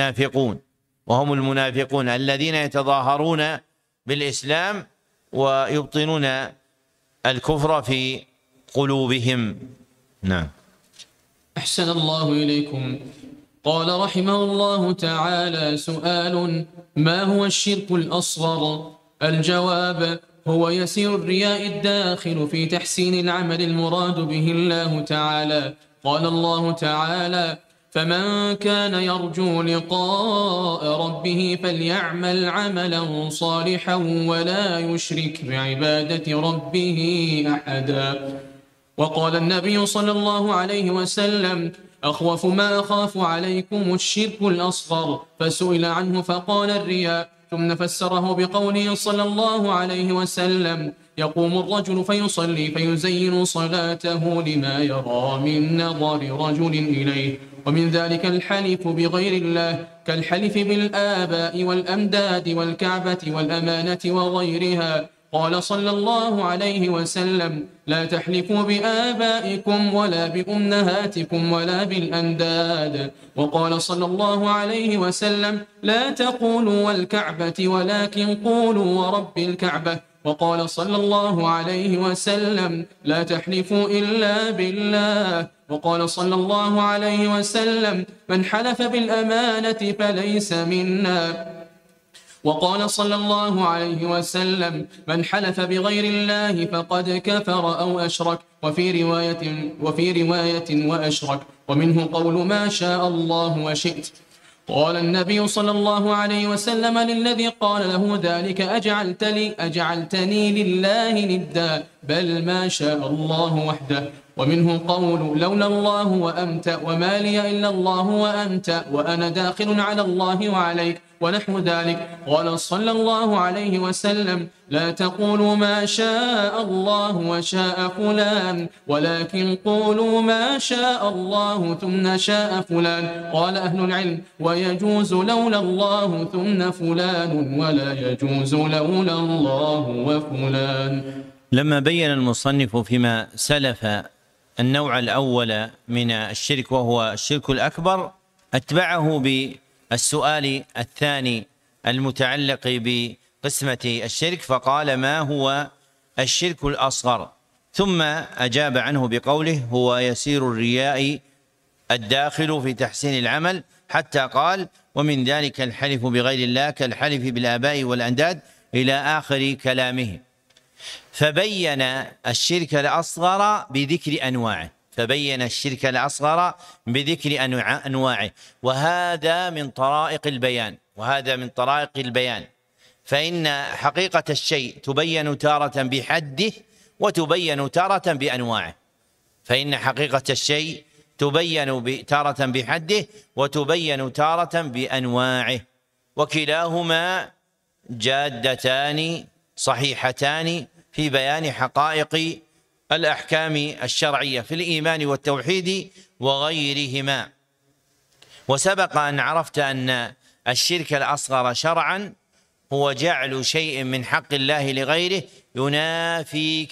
المنافقون الذين يتظاهرون بالإسلام ويبطنون الكفر في قلوبهم. نعم. أحسن الله إليكم. قال رحمه الله تعالى: سؤال: ما هو الشرك الأصغر؟ الجواب: هو يسير الرياء الداخل في تحسين العمل المراد به الله تعالى. قال الله تعالى: فمن كان يرجو لقاء ربه فليعمل عملا صالحا ولا يشرك بعبادة ربه أحدا. وقال النبي صلى الله عليه وسلم: أخوف ما أخاف عليكم الشرك الأصغر، فسئل عنه فقال: الرياء. ثم فسره بقوله صلى الله عليه وسلم: يقوم الرجل فيصلي فيزين صلاته لما يرى من نظر رجل إليه، ومن ذلك الحلف بغير الله كالحلف بالآباء والأمداد والكعبة والأمانة وغيرها. قال صلى الله عليه وسلم: لا تحلفوا بآبائكم ولا بأمهاتكم ولا بالأنداد. وقال صلى الله عليه وسلم: لا تقولوا والكعبة ولكن قولوا ورب الكعبة. وقال صلى الله عليه وسلم: لا تحلفوا إلا بالله. وقال صلى الله عليه وسلم: من حلف بالأمانة فليس منا. وقال صلى الله عليه وسلم: من حلف بغير الله فقد كفر أو أشرك. وفي رواية وأشرك. ومنه قول ما شاء الله وشئت. قال النبي صلى الله عليه وسلم للذي قال له ذلك: أجعلتني لله ندا، بل ما شاء الله وحده. ومنه قول لولا الله وأنت، وما لي إلا الله وأنت، وأنا داخل على الله وعليك، ونحو ذلك. قال صلى الله عليه وسلم: لا تقولوا ما شاء الله وشاء فلان، ولكن قولوا ما شاء الله ثم شاء فلان. قال أهل العلم: ويجوز لولا الله ثم فلان، ولا يجوز لولا الله وفلان. لما بين المصنف فيما سلف النوع الأول من الشرك وهو الشرك الأكبر، أتبعه بالسؤال الثاني المتعلق بقسمة الشرك، فقال: ما هو الشرك الأصغر؟ ثم أجاب عنه بقوله: هو يسير الرياء الداخل في تحسين العمل، حتى قال: ومن ذلك الحلف بغير الله كالحلف بالآباء والأنداد، إلى آخر كلامه. فبين الشرك الأصغر بذكر أنواعه، وهذا من طرائق البيان. فإن حقيقة الشيء تبين تارة بحده وتبين تارة بأنواعه، وكلاهما جادتان صحيحتان في بيان حقائق الأحكام الشرعية في الإيمان والتوحيد وغيرهما. وسبق أن عرفت أن الشرك الأصغر شرعا هو جعل شيء من حق الله لغيره ينافي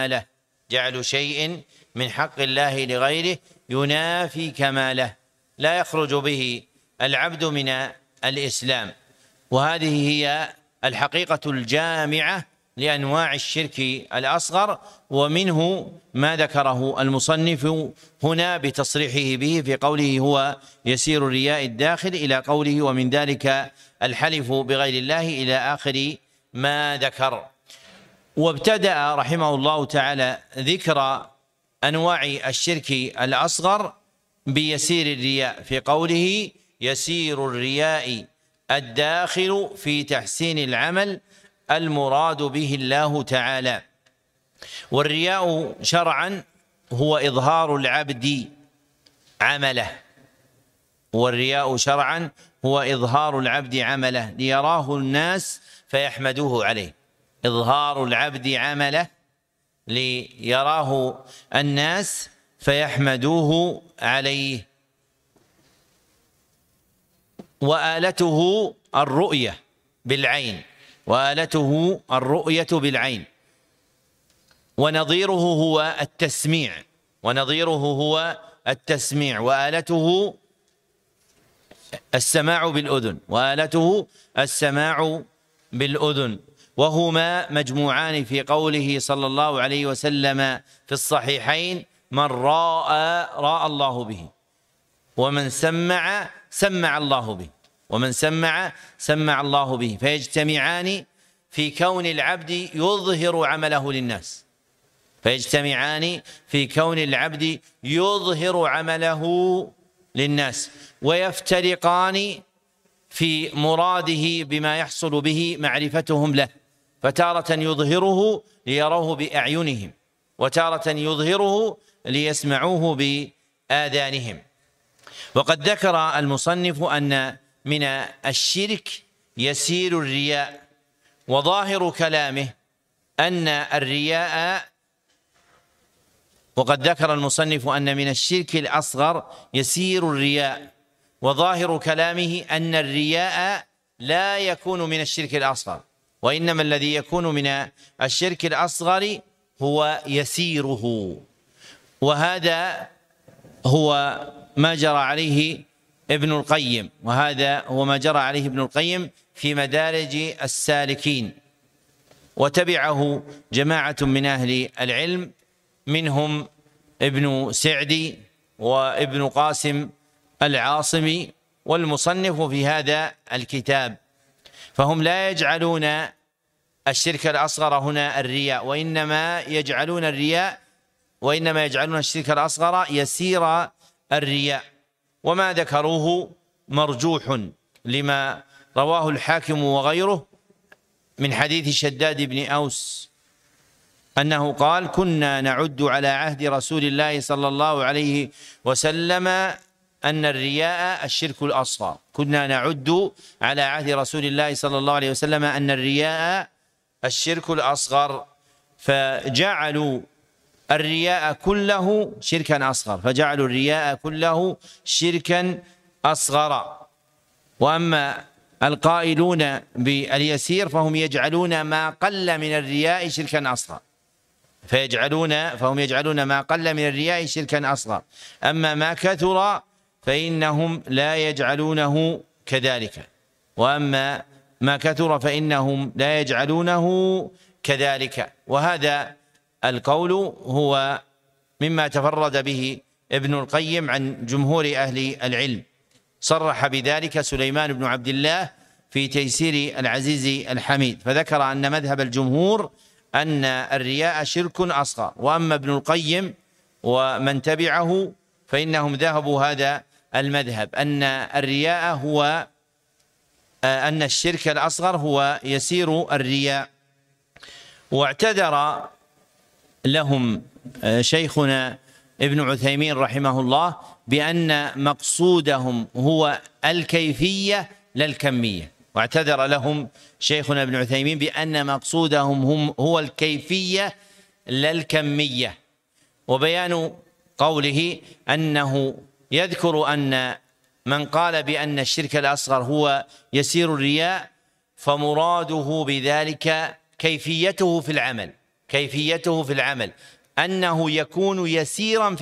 كماله، لا يخرج به العبد من الإسلام. وهذه هي الحقيقة الجامعة لأنواع الشرك الأصغر، ومنه ما ذكره المصنف هنا بتصريحه به في قوله: هو يسير الرياء الداخل، إلى قوله: ومن ذلك الحلف بغير الله، إلى آخر ما ذكر. وابتدأ رحمه الله تعالى ذكر أنواع الشرك الأصغر بيسير الرياء في قوله: يسير الرياء الداخل في تحسين العمل المراد به الله تعالى. والرياء شرعا هو إظهار العبد عمله، ليراه الناس فيحمدوه عليه. إظهار العبد عمله ليراه الناس فيحمدوه عليه. وآلته الرؤية بالعين، وآلته الرؤية بالعين، ونظيره هو التسميع، وآلته السماع بالأذن، وهما مجموعان في قوله صلى الله عليه وسلم في الصحيحين: من راى الله به، ومن سمع سمع الله به، فيجتمعان في كون العبد يظهر عمله للناس، ويفترقان في مراده بما يحصل به معرفتهم له، فتارة يظهره ليروه بأعينهم، وتارة يظهره ليسمعوه بآذانهم. وقد ذكر المصنف أن من الشرك يسير الرياء، وظاهر كلامه أن الرياء وقد ذكر المصنف أن من الشرك الأصغر يسير الرياء، وظاهر كلامه أن الرياء لا يكون من الشرك الأصغر، وإنما الذي يكون من الشرك الأصغر هو يسيره. وهذا هو ما جرى عليه ابن القيم في مدارج السالكين، وتبعه جماعة من أهل العلم، منهم ابن سعدي وابن قاسم العاصمي والمصنف في هذا الكتاب، فهم لا يجعلون الشرك الأصغر هنا الرياء، وإنما يجعلون الشرك الأصغر يسير الرياء. وما ذكروه مرجوح لما رواه الحاكم وغيره من حديث شداد بن أوس أنه قال: كنا نعد على عهد رسول الله صلى الله عليه وسلم أن الرياء الشرك الأصغر. كنا نعد على عهد رسول الله صلى الله عليه وسلم أن الرياء الشرك الأصغر، فجعلوا الرياء كله شركا أصغر. وأما القائلون باليسير فهم يجعلون ما قل من الرياء شركا أصغر، فهم يجعلون ما قل من الرياء شركا أصغر، أما ما كثر فإنهم لا يجعلونه كذلك، وهذا القول هو مما تفرد به ابن القيم عن جمهور أهل العلم. صرح بذلك سليمان بن عبد الله في تيسير العزيز الحميد، فذكر أن مذهب الجمهور أن الرياء شرك أصغر، وأما ابن القيم ومن تبعه فإنهم ذهبوا هذا المذهب، أن الشرك الأصغر هو يسير الرياء. واعتذر لهم شيخنا ابن عثيمين رحمه الله بأن مقصودهم هو الكيفية لا الكمية، واعتذر لهم شيخنا ابن عثيمين بأن مقصودهم هو الكيفية لا الكمية. وبيان قوله أنه يذكر أن من قال بأن الشرك الأصغر هو يسير الرياء فمراده بذلك كيفيته في العمل، أنه يكون يسيرا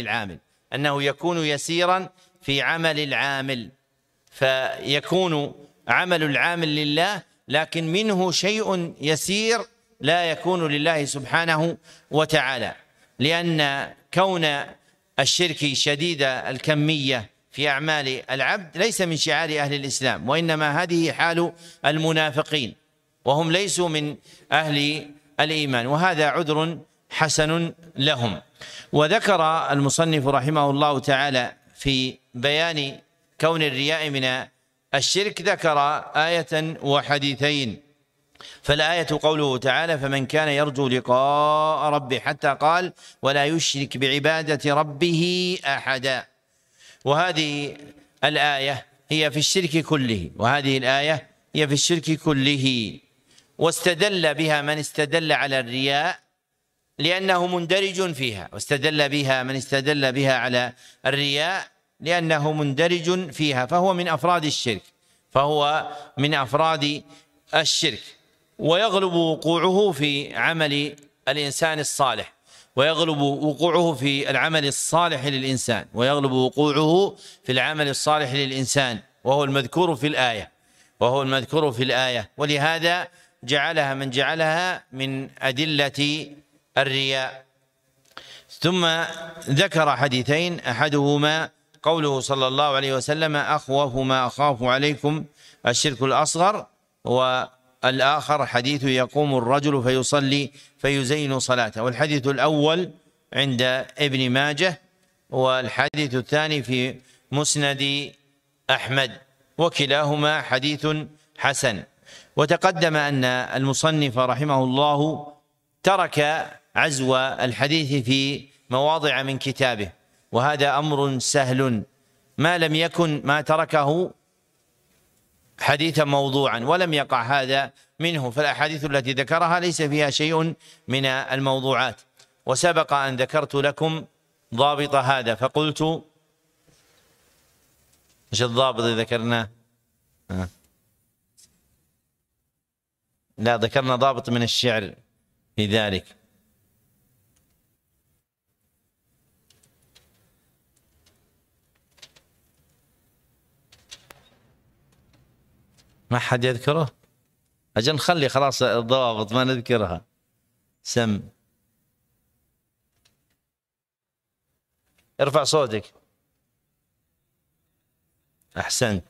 في عمل العامل، فيكون عمل العامل لله لكن منه شيء يسير لا يكون لله سبحانه وتعالى، لأن كون الشرك شديد الكمية في أعمال العبد ليس من شعار أهل الإسلام، وإنما هذه حال المنافقين، وهم ليسوا من أهل الإيمان، وهذا عذر حسن لهم. وذكر المصنف رحمه الله تعالى في بيان كون الرياء من الشرك ذكر آية وحديثين. فالآية قوله تعالى: فمن كان يرجو لقاء ربه، حتى قال: ولا يشرك بعبادة ربه أحدا. وهذه الآية هي في الشرك كله، واستدل بها من استدل على الرياء لأنه مندرج فيها، فهو من أفراد الشرك، ويغلب وقوعه في عمل الإنسان الصالح، ويغلب وقوعه في العمل الصالح للإنسان، ويغلب وقوعه في العمل الصالح للإنسان، وهو المذكور في الآية، ولهذا جعلها من جعلها من أدلة الرياء. ثم ذكر حديثين، أحدهما قوله صلى الله عليه وسلم: أخوف ما أخاف عليكم الشرك الأصغر، والآخر حديث يقوم الرجل فيصلي فيزين صلاته. والحديث الأول عند ابن ماجه، والحديث الثاني في مسند أحمد، وكلاهما حديث حسن. وتقدم أن المصنف رحمه الله ترك عزو الحديث في مواضع من كتابه، وهذا أمر سهل ما لم يكن ما تركه حديثا موضوعا، ولم يقع هذا منه، فالأحاديث التي ذكرها ليس فيها شيء من الموضوعات. وسبق أن ذكرت لكم ضابط هذا، فقلت ايش الضابط اللي ذكرناه؟ لا، ذكرنا ضابط من الشعر في ذلك. ما حد يذكره؟ أجل نخلي خلاص الضوابط ما نذكرها. سم، ارفع صوتك. أحسنت.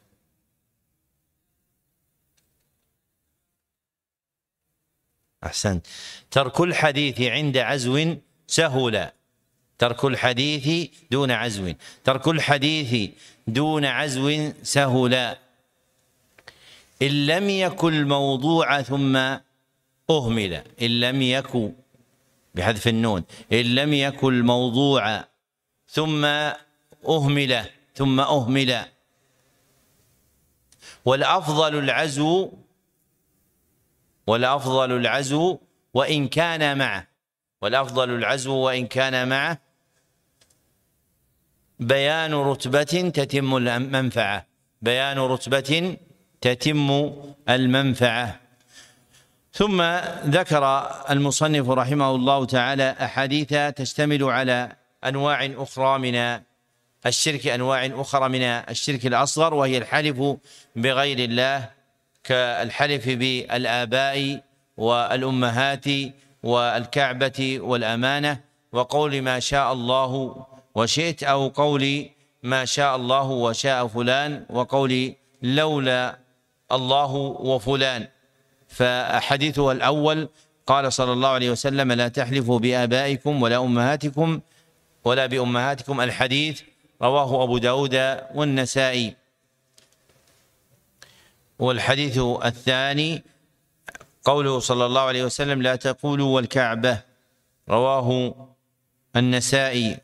أحسنت. ترك الحديث عند عزو سهولا، ترك الحديث دون عزو، ترك الحديث دون عزو سهولا، إن لم يكن الموضوع ثم أهمل، إن لم يكن بحذف النون، إن لم يكن الموضوع ثم أهمل، والأفضل العزو وإن كان معه، والأفضل العزو وإن كان معه بيان رتبة تتم المنفعة، بيان رتبة تتم المنفعة. ثم ذكر المصنف رحمه الله تعالى أحاديث تشتمل على أنواع أخرى من الشرك الأصغر، وهي الحلف بغير الله، كالحلف بالآباء والأمهات والكعبة والأمانة، وقول ما شاء الله وشئت، أو قول ما شاء الله وشاء فلان، وقول لولا الله وفلان. فحديثه الأول قال صلى الله عليه وسلم: لا تحلفوا بآبائكم ولا بأمهاتكم، الحديث رواه أبو داود والنسائي. والحديث الثاني قوله صلى الله عليه وسلم: لا تقولوا والكعبة، رواه النسائي.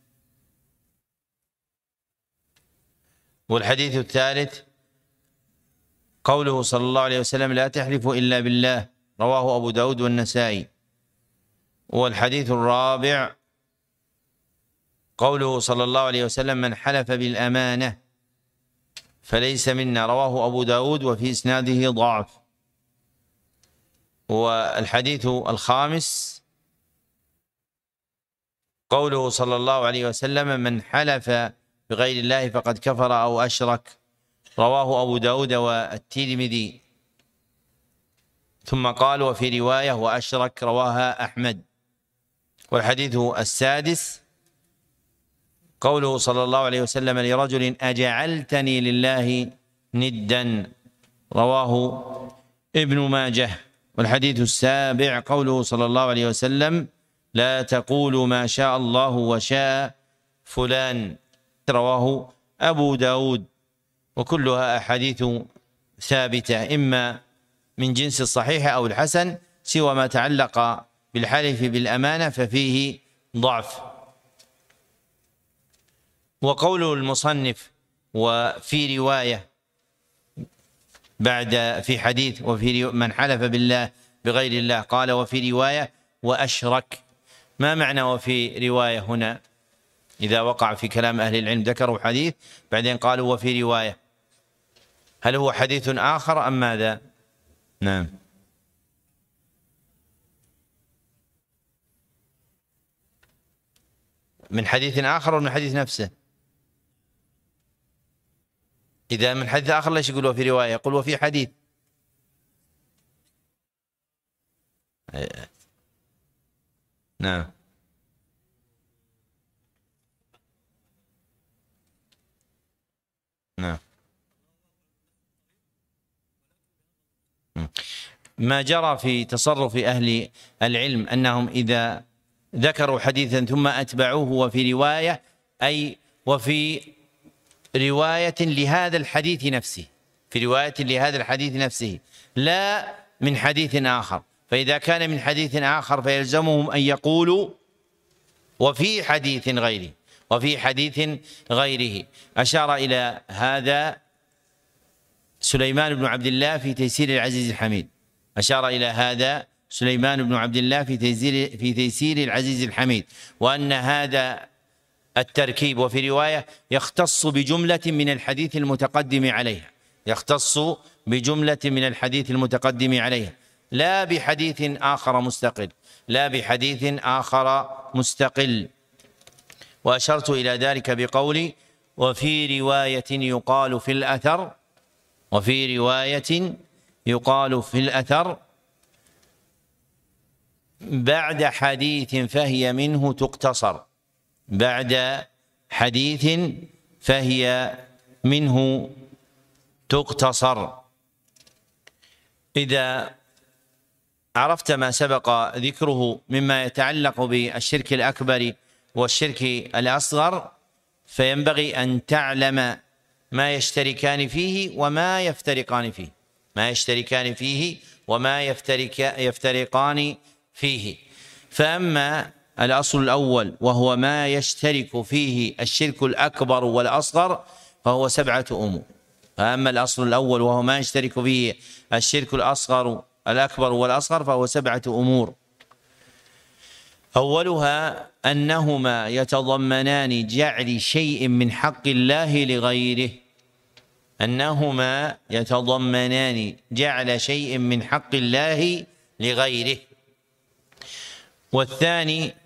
والحديث الثالث قوله صلى الله عليه وسلم: لا تحلفوا إلا بالله، رواه أبو داود والنسائي. والحديث الرابع قوله صلى الله عليه وسلم: من حلف بالأمانة فليس منا، رواه أبو داود وفي إسناده ضعف. والحديث الخامس قوله صلى الله عليه وسلم: من حلف بغير الله فقد كفر أو أشرك، رواه أبو داود والترمذي. ثم قال: وفي رواية وأشرك، رواها أحمد. والحديث السادس قوله صلى الله عليه وسلم: لرجل أجعلتني لله ندا، رواه ابن ماجه. والحديث السابع قوله صلى الله عليه وسلم: لا تقولوا ما شاء الله وشاء فلان، رواه أبو داود. وكلها أحاديث ثابتة إما من جنس الصحيح أو الحسن، سوى ما تعلق بالحلف بالأمانة ففيه ضعف. وقول المصنف وفي رواية بعد في حديث وفي من حلف بالله بغير الله قال وفي رواية وأشرك، ما معنى وفي رواية هنا؟ إذا وقع في كلام أهل العلم ذكروا حديث بعدين قالوا وفي رواية، هل هو حديث آخر أم ماذا؟ نعم. من حديث آخر ومن حديث نفسه؟ إذا من حديث آخر ليش يقول وفي رواية؟ يقول وفي حديث. نعم. نعم. ما جرى في تصرف أهل العلم أنهم إذا ذكروا حديثا ثم أتبعوه وفي رواية، أي وفي رواية لهذا الحديث نفسه، في رواية لهذا الحديث نفسه، لا من حديث آخر. فإذا كان من حديث آخر فيلزمهم أن يقولوا وفي حديث غيره، وفي حديث غيره. أشار إلى هذا سليمان بن عبد الله في تيسير العزيز الحميد، أشار إلى هذا سليمان بن عبد الله في تيسير العزيز الحميد، وأن هذا التركيب وفي رواية يختص بجملة من الحديث المتقدم عليها، يختص بجملة من الحديث المتقدم عليها، لا بحديث آخر مستقل، لا بحديث آخر مستقل. وأشرت إلى ذلك بقولي وفي رواية يقال في الأثر، وفي رواية يقال في الأثر بعد حديث فهي منه تقتصر، بعد حديث فهي منه تقتصر. إذا عرفت ما سبق ذكره مما يتعلق بالشرك الأكبر والشرك الأصغر، فينبغي أن تعلم ما يشتركان فيه وما يفترقان فيه، ما يشتركان فيه وما يفترقان فيه. فأما الأصل الأول وهو ما يشترك فيه الشرك الأكبر والأصغر فهو 7 أمور. فأما الأصل الأول وهو ما يشترك فيه الشرك الأكبر والأصغر فهو 7 أمور. أولها أنهما يتضمنان جعل شيء من حق الله لغيره، أنهما يتضمنان جعل شيء من حق الله لغيره. والثاني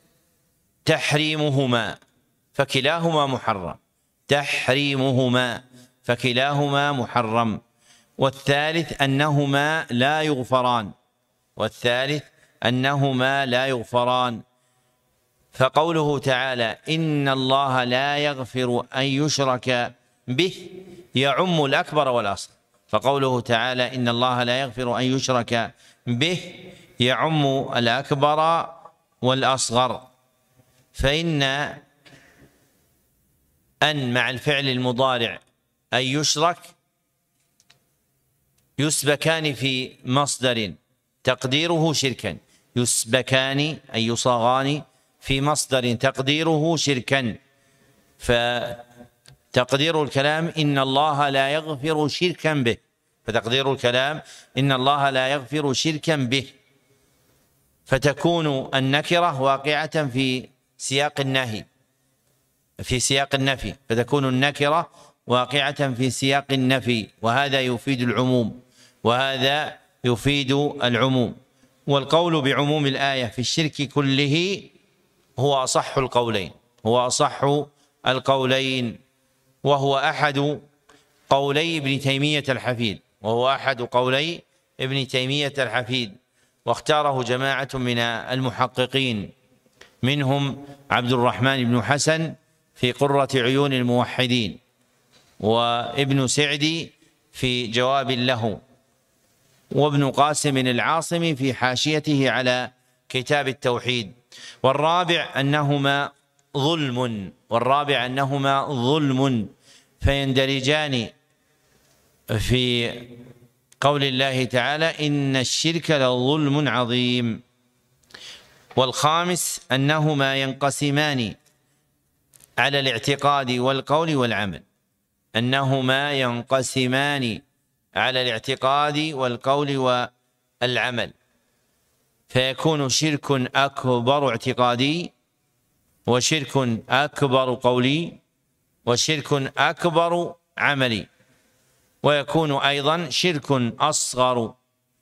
تحريمهما فكلاهما محرم، تحريمهما فكلاهما محرم. والثالث أنهما لا يغفران، والثالث أنهما لا يغفران. فقوله تعالى إن الله لا يغفر أن يشرك به يعم الأكبر والأصغر، فقوله تعالى إن الله لا يغفر أن يشرك به يعم الأكبر والأصغر. فإن أن مع الفعل المضارع أن يشرك يسبكان في مصدر تقديره شركا، يسبكان أي يصاغان في مصدر تقديره شركا. فتقدير الكلام إن الله لا يغفر شركا به، فتقدير الكلام إن الله لا يغفر شركا به، فتكون النكرة واقعة في سياق النهي، في سياق النفي، فتكون النكرة واقعة في سياق النفي، وهذا يفيد العموم، وهذا يفيد العموم. والقول بعموم الآية في الشرك كله هو أصح القولين، هو أصح القولين، وهو أحد قولي ابن تيمية الحفيد، وهو أحد قولي ابن تيمية الحفيد، واختاره جماعة من المحققين منهم عبد الرحمن بن حسن في قرة عيون الموحدين، وابن سعدي في جواب له، وابن قاسم العاصمي في حاشيته على كتاب التوحيد. والرابع أنهما ظلم، والرابع أنهما ظلم، فيندرجان في قول الله تعالى إن الشرك لظلم عظيم. والخامس أنهما ينقسمان على الاعتقاد والقول والعمل، أنهما ينقسمان على الاعتقاد والقول والعمل، فيكون شرك أكبر اعتقادي، وشرك أكبر قولي، وشرك أكبر عملي، ويكون أيضا شرك أصغر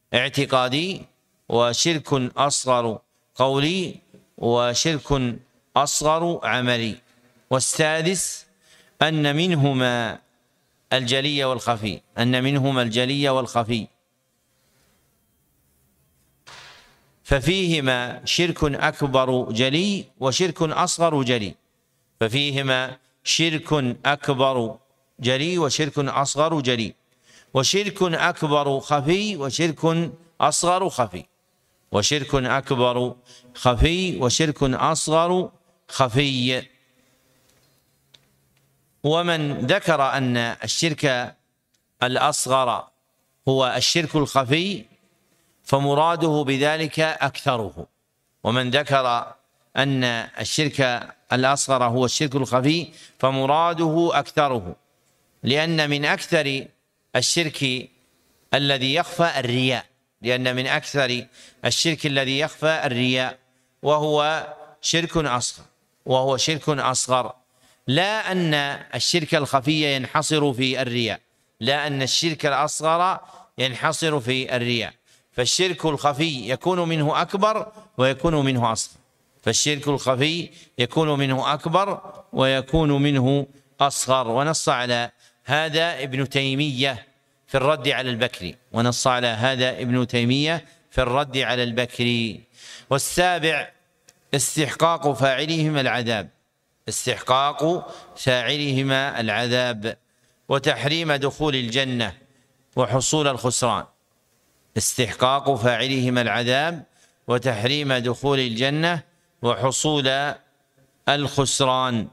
اعتقادي، وشرك أصغر قولي، وشرك أصغر عملي. والسادس أن منهما الجلي والخفي، أن منهما الجلي والخفي، ففيهما شرك أكبر جلي وشرك أصغر جلي، ففيهما شرك أكبر جلي وشرك أصغر جلي، وشرك أكبر خفي وشرك أصغر خفي، وشرك أكبر خفي وشرك أصغر خفي. ومن ذكر أن الشرك الأصغر هو الشرك الخفي فمراده بذلك أكثره، ومن ذكر أن الشرك الأصغر هو الشرك الخفي فمراده أكثره، لأن من أكثر الشرك الذي يخفى الرياء، لأن من أكثر الشرك الذي يخفى الرياء، وهو شرك أصغر، وهو شرك أصغر. لا أن الشرك الخفي ينحصر في الرياء، لا أن الشرك الأصغر ينحصر في الرياء، فالشرك الخفي يكون منه أكبر ويكون منه أصغر، فالشرك الخفي يكون منه أكبر ويكون منه أصغر. ونص على هذا ابن تيمية في الرد على البكري، ونص على هذا ابن تيمية في الرد على البكري. والسابع استحقاق فاعلهما العذاب، استحقاق فاعلهما العذاب وتحريم دخول الجنة وحصول الخسران، استحقاق فاعلهما العذاب وتحريم دخول الجنة وحصول الخسران.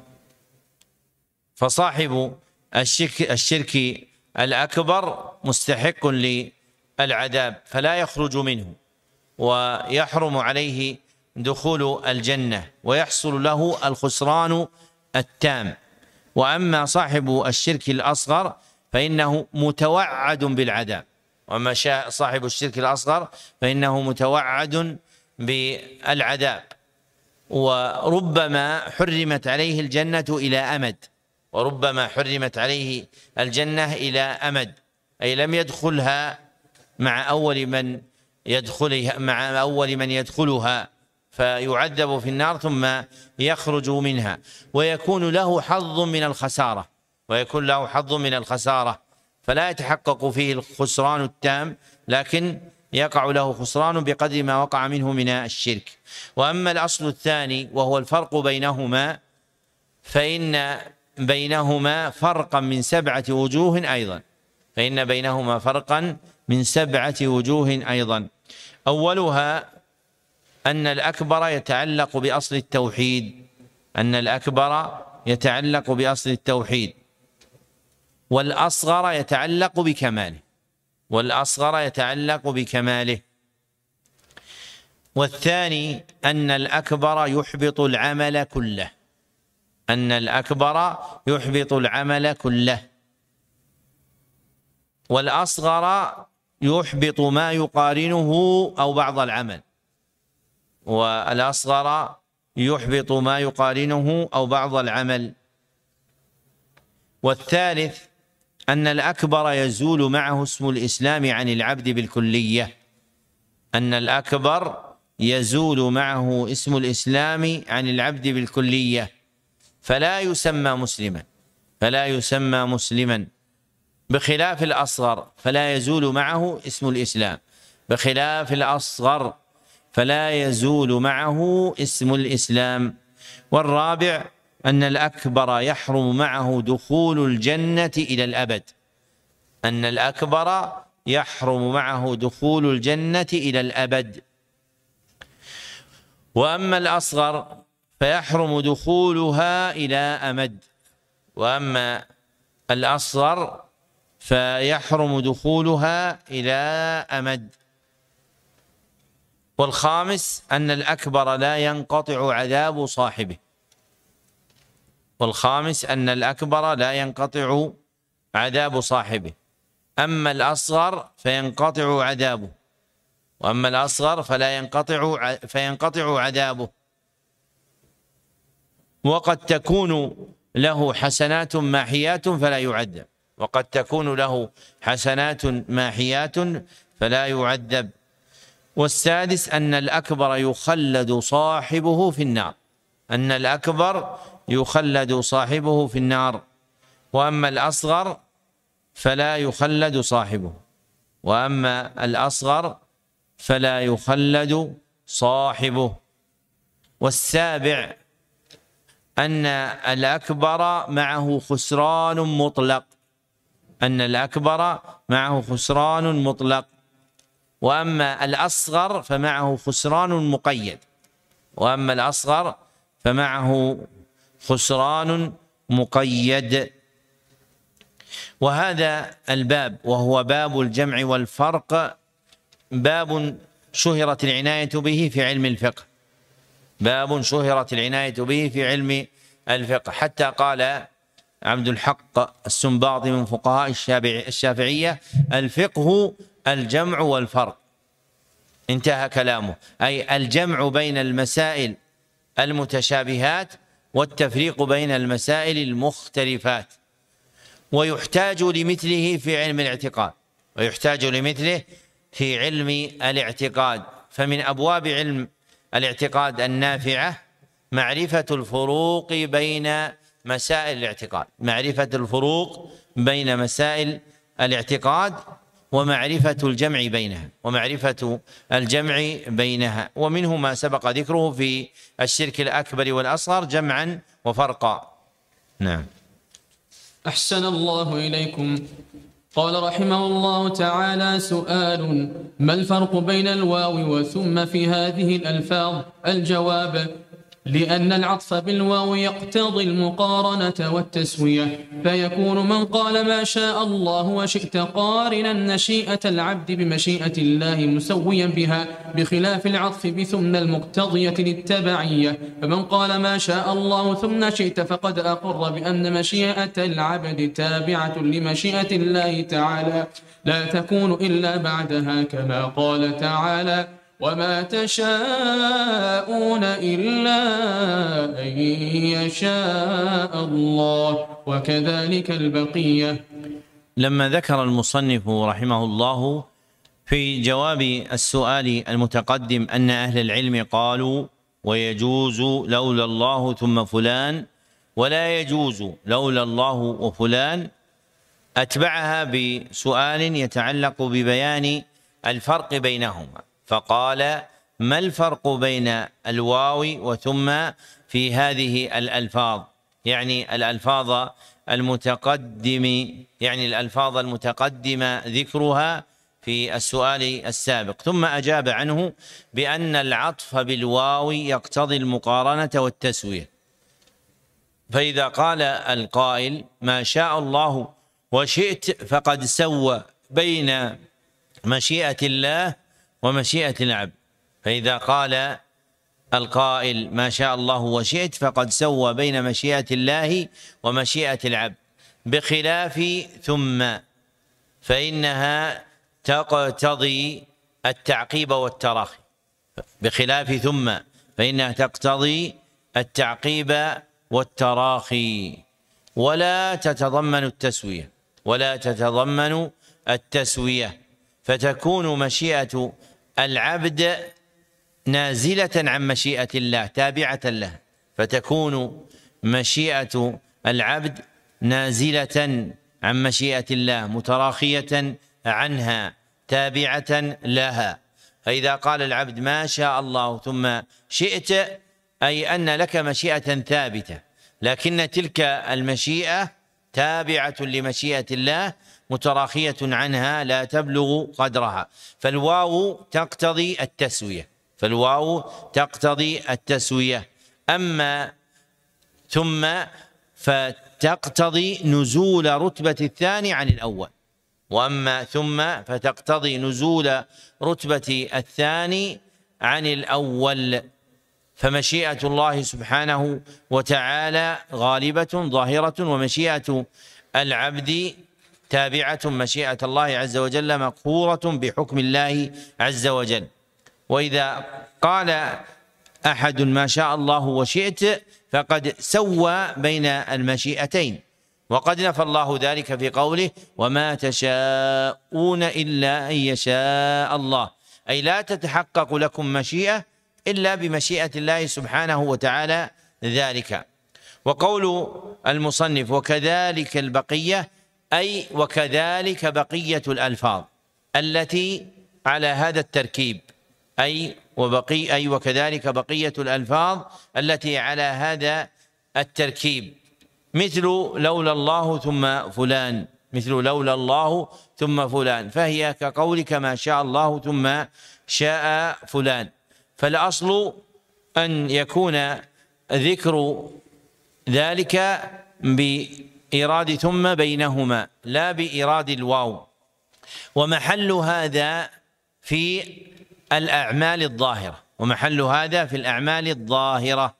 فصاحب الشرك الأكبر مستحق للعذاب فلا يخرج منه، ويحرم عليه دخول الجنة ويحصل له الخسران التام. وأما صاحب الشرك الأصغر فإنه متوعد بالعذاب، وأما صاحب الشرك الأصغر فإنه متوعد بالعذاب، وربما حرمت عليه الجنة إلى أمد، وربما حرمت عليه الجنة إلى أمد، أي لم يدخلها مع أول من يدخلها فيعذب في النار ثم يخرج منها، ويكون له حظ من الخسارة، ويكون له حظ من الخسارة، فلا يتحقق فيه الخسران التام، لكن يقع له خسران بقدر ما وقع منه من الشرك. وأما الأصل الثاني وهو الفرق بينهما، فإن بينهما فرقا من 7 وجوه أيضا، فإن بينهما فرقا من 7 وجوه أيضا. أولها أن الأكبر يتعلق بأصل التوحيد، أن الأكبر يتعلق بأصل التوحيد، والأصغر يتعلق بكماله، والأصغر يتعلق بكماله. والثاني أن الأكبر يحبط العمل كله، أن الأكبر يحبط العمل كله، والأصغر يحبط ما يقارنه أو بعض العمل، والأصغر يحبط ما يقارنه أو بعض العمل. والثالث أن الأكبر يزول معه اسم الإسلام عن العبد بالكلية، أن الأكبر يزول معه اسم الإسلام عن العبد بالكلية، فلا يسمى مسلما، فلا يسمى مسلما، بخلاف الأصغر فلا يزول معه اسم الإسلام، بخلاف الأصغر فلا يزول معه اسم الإسلام. والرابع أن الأكبر يحرم معه دخول الجنة إلى الأبد، أن الأكبر يحرم معه دخول الجنة إلى الأبد. وأما الأصغر فيحرم دخولها إلى أمد، وأما الأصغر فيحرم دخولها إلى أمد. والخامس أن الأكبر لا ينقطع عذاب صاحبه، والخامس أن الأكبر لا ينقطع عذاب صاحبه، أما الأصغر فينقطع عذابه، وأما الأصغر فينقطع عذابه. وقد تكون له حسنات ماحيات فلا يعذب، وقد تكون له حسنات ماحيات فلا يعذب. والسادس أن الأكبر يخلد صاحبه في النار، أن الأكبر يخلد صاحبه في النار، وأما الأصغر فلا يخلد صاحبه، وأما الأصغر فلا يخلد صاحبه. والسابع أن الأكبر معه خسران مطلق، أن الأكبر معه خسران مطلق، وأما الأصغر فمعه خسران مقيد، وأما الأصغر فمعه خسران مقيد. وهذا الباب وهو باب الجمع والفرق باب شهرت العناية به في علم الفقه، باب شهرت العناية به في علم الفقه، حتى قال عبد الحق السنباطي من فقهاء الشافعية: الفقه الجمع والفرق، انتهى كلامه، أي الجمع بين المسائل المتشابهات والتفريق بين المسائل المختلفات. ويحتاج لمثله في علم الاعتقاد، ويحتاج لمثله في علم الاعتقاد. فمن أبواب علم الاعتقاد النافعة معرفة الفروق بين مسائل الاعتقاد، معرفة الفروق بين مسائل الاعتقاد ومعرفة الجمع بينها، ومعرفة الجمع بينها. ومنه ما سبق ذكره في الشرك الأكبر والأصغر جمعا وفرقا. نعم. أحسن الله إليكم. قال رحمه الله تعالى: سؤال: ما الفرق بين الواو وثم في هذه الألفاظ؟ الجواب: لأن العطف بالواو يقتضي المقارنة والتسوية، فيكون من قال ما شاء الله وشئت قارنا مشيئة العبد بمشيئة الله مسويا بها، بخلاف العطف بثم المقتضية للتبعية. فمن قال ما شاء الله ثم شئت فقد أقر بأن مشيئة العبد تابعة لمشيئة الله تعالى لا تكون إلا بعدها، كما قال تعالى: وما تشاءون إلا أن يشاء الله، وكذلك البقية. لما ذكر المصنف رحمه الله في جواب السؤال المتقدم أن أهل العلم قالوا ويجوز لولا الله ثم فلان، ولا يجوز لولا الله وفلان، أتبعها بسؤال يتعلق ببيان الفرق بينهما، فقال: ما الفرق بين الواو وثم في هذه الألفاظ؟ يعني الألفاظ المتقدمة ذكرها في السؤال السابق. ثم أجاب عنه بأن العطف بالواو يقتضي المقارنة والتسوية، فإذا قال القائل ما شاء الله وشئت فقد سوى بين مشيئة الله ومشيئة العبد. فإذا قال القائل ما شاء الله وشئت فقد سوى بين مشيئة الله ومشيئة العبد، بخلاف ثم فإنها تقتضي التعقيب والتراخي، بخلاف ثم فإنها تقتضي التعقيب والتراخي، ولا تتضمن التسوية، فتكون مشيئة العبد نازلة عن مشيئة الله تابعة له، فتكون مشيئة العبد نازلة عن مشيئة الله متراخية عنها تابعة لها. فإذا قال العبد ما شاء الله ثم شئت، أي أن لك مشيئة ثابتة، لكن تلك المشيئة تابعة لمشيئة الله متراخية عنها لا تبلغ قدرها، فالواو تقتضي التسوية. أما ثم فتقتضي نزول رتبة الثاني عن الأول، وأما ثم فتقتضي نزول رتبة الثاني عن الأول. فمشيئة الله سبحانه وتعالى غالبة ظاهرة، ومشيئة العبد تابعة، مشيئة الله عز وجل مقهورة بحكم الله عز وجل. وإذا قال أحد ما شاء الله وشئت فقد سوى بين المشيئتين، وقد نفى الله ذلك في قوله وما تشاءون إلا أن يشاء الله، أي لا تتحقق لكم مشيئة إلا بمشيئة الله سبحانه وتعالى ذلك. وقول المصنف وكذلك البقية أي وكذلك بقية الألفاظ التي على هذا التركيب، أي وكذلك بقية الألفاظ التي على هذا التركيب، مثل لولا الله ثم فلان، مثل لولا الله ثم فلان، فهي كقولك ما شاء الله ثم شاء فلان. فالأصل أن يكون ذكر ذلك بإيراد ثم بينهما لا بإيراد الواو، ومحل هذا في الأعمال الظاهرة، ومحل هذا في الأعمال الظاهرة.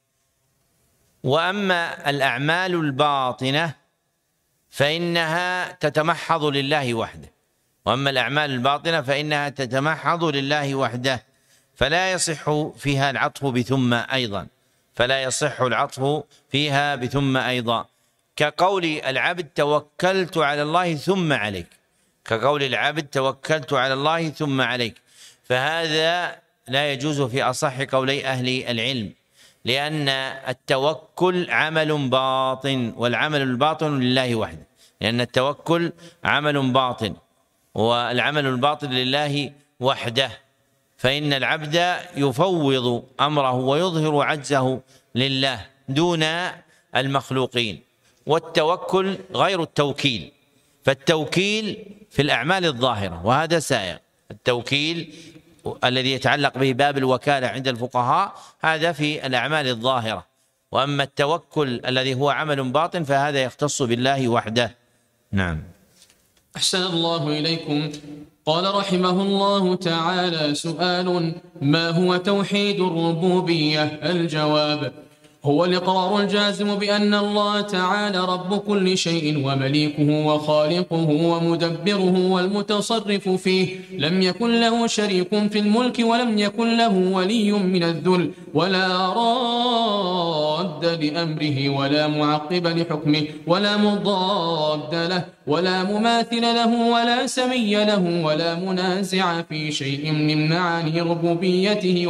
وأما الأعمال الباطنة فإنها تتمحض لله وحده، وأما الأعمال الباطنة فإنها تتمحض لله وحده، فلا يصح فيها العطف بثم أيضا، فلا يصح العطف فيها بثم أيضا، كقول العبد توكلت على الله ثم عليك، كقول العبد توكلت على الله ثم عليك، فهذا لا يجوز في أصح قولي أهل العلم، لأن التوكل عمل باطن، والعمل الباطن لله وحده، لأن التوكل عمل باطن والعمل الباطن لله وحده، فإن العبد يفوض أمره ويظهر عجزه لله دون المخلوقين، والتوكل غير التوكيل، فالتوكيل في الأعمال الظاهرة وهذا سائغ، التوكيل الذي يتعلق به باب الوكالة عند الفقهاء هذا في الأعمال الظاهرة، وأما التوكل الذي هو عمل باطن فهذا يختص بالله وحده. نعم. أحسن الله إليكم. قال رحمه الله تعالى: سؤال: ما هو توحيد الربوبية؟ الجواب: هو الإقرار الجازم بأن الله تعالى رب كل شيء ومليكه وخالقه ومدبره والمتصرف فيه، لم يكن له شريك في الملك ولم يكن له ولي من الذل ولا راد لأمره ولا معقب لحكمه ولا مضاد له ولا مماثل له ولا سمي له ولا منازع في شيء من معاني ربوبيته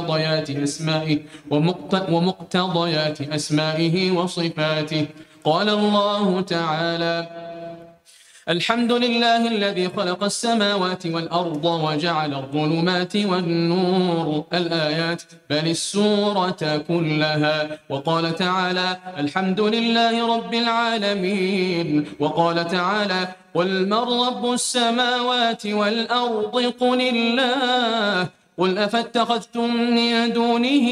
ومقتضيات أسمائه وصفاته. قال الله تعالى: الحمد لله الذي خلق السماوات والأرض وجعل الظلمات والنور. الآيات بل السورة كلها. وقال تعالى: الحمد لله رب العالمين. وقال تعالى: قل من رب السماوات والأرض قل الله. قل أفاتخذتم من دونه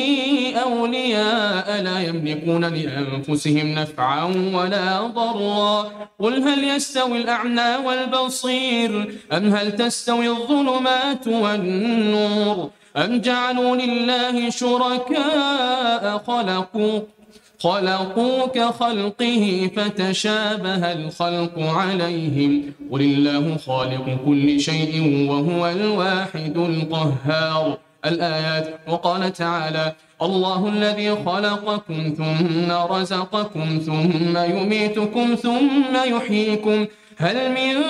أولياء لا يملكون لأنفسهم نفعا ولا ضرا. قل هل يستوي الأعمى والبصير أم هل تستوي الظلمات والنور أم جعلوا لله شركاء خلقوا كخلقه فتشابه الخلق عليهم. قل الله خالق كل شيء وهو الواحد القهار. الآيات. وقال تعالى: الله الذي خلقكم ثم رزقكم ثم يميتكم ثم يحييكم هل من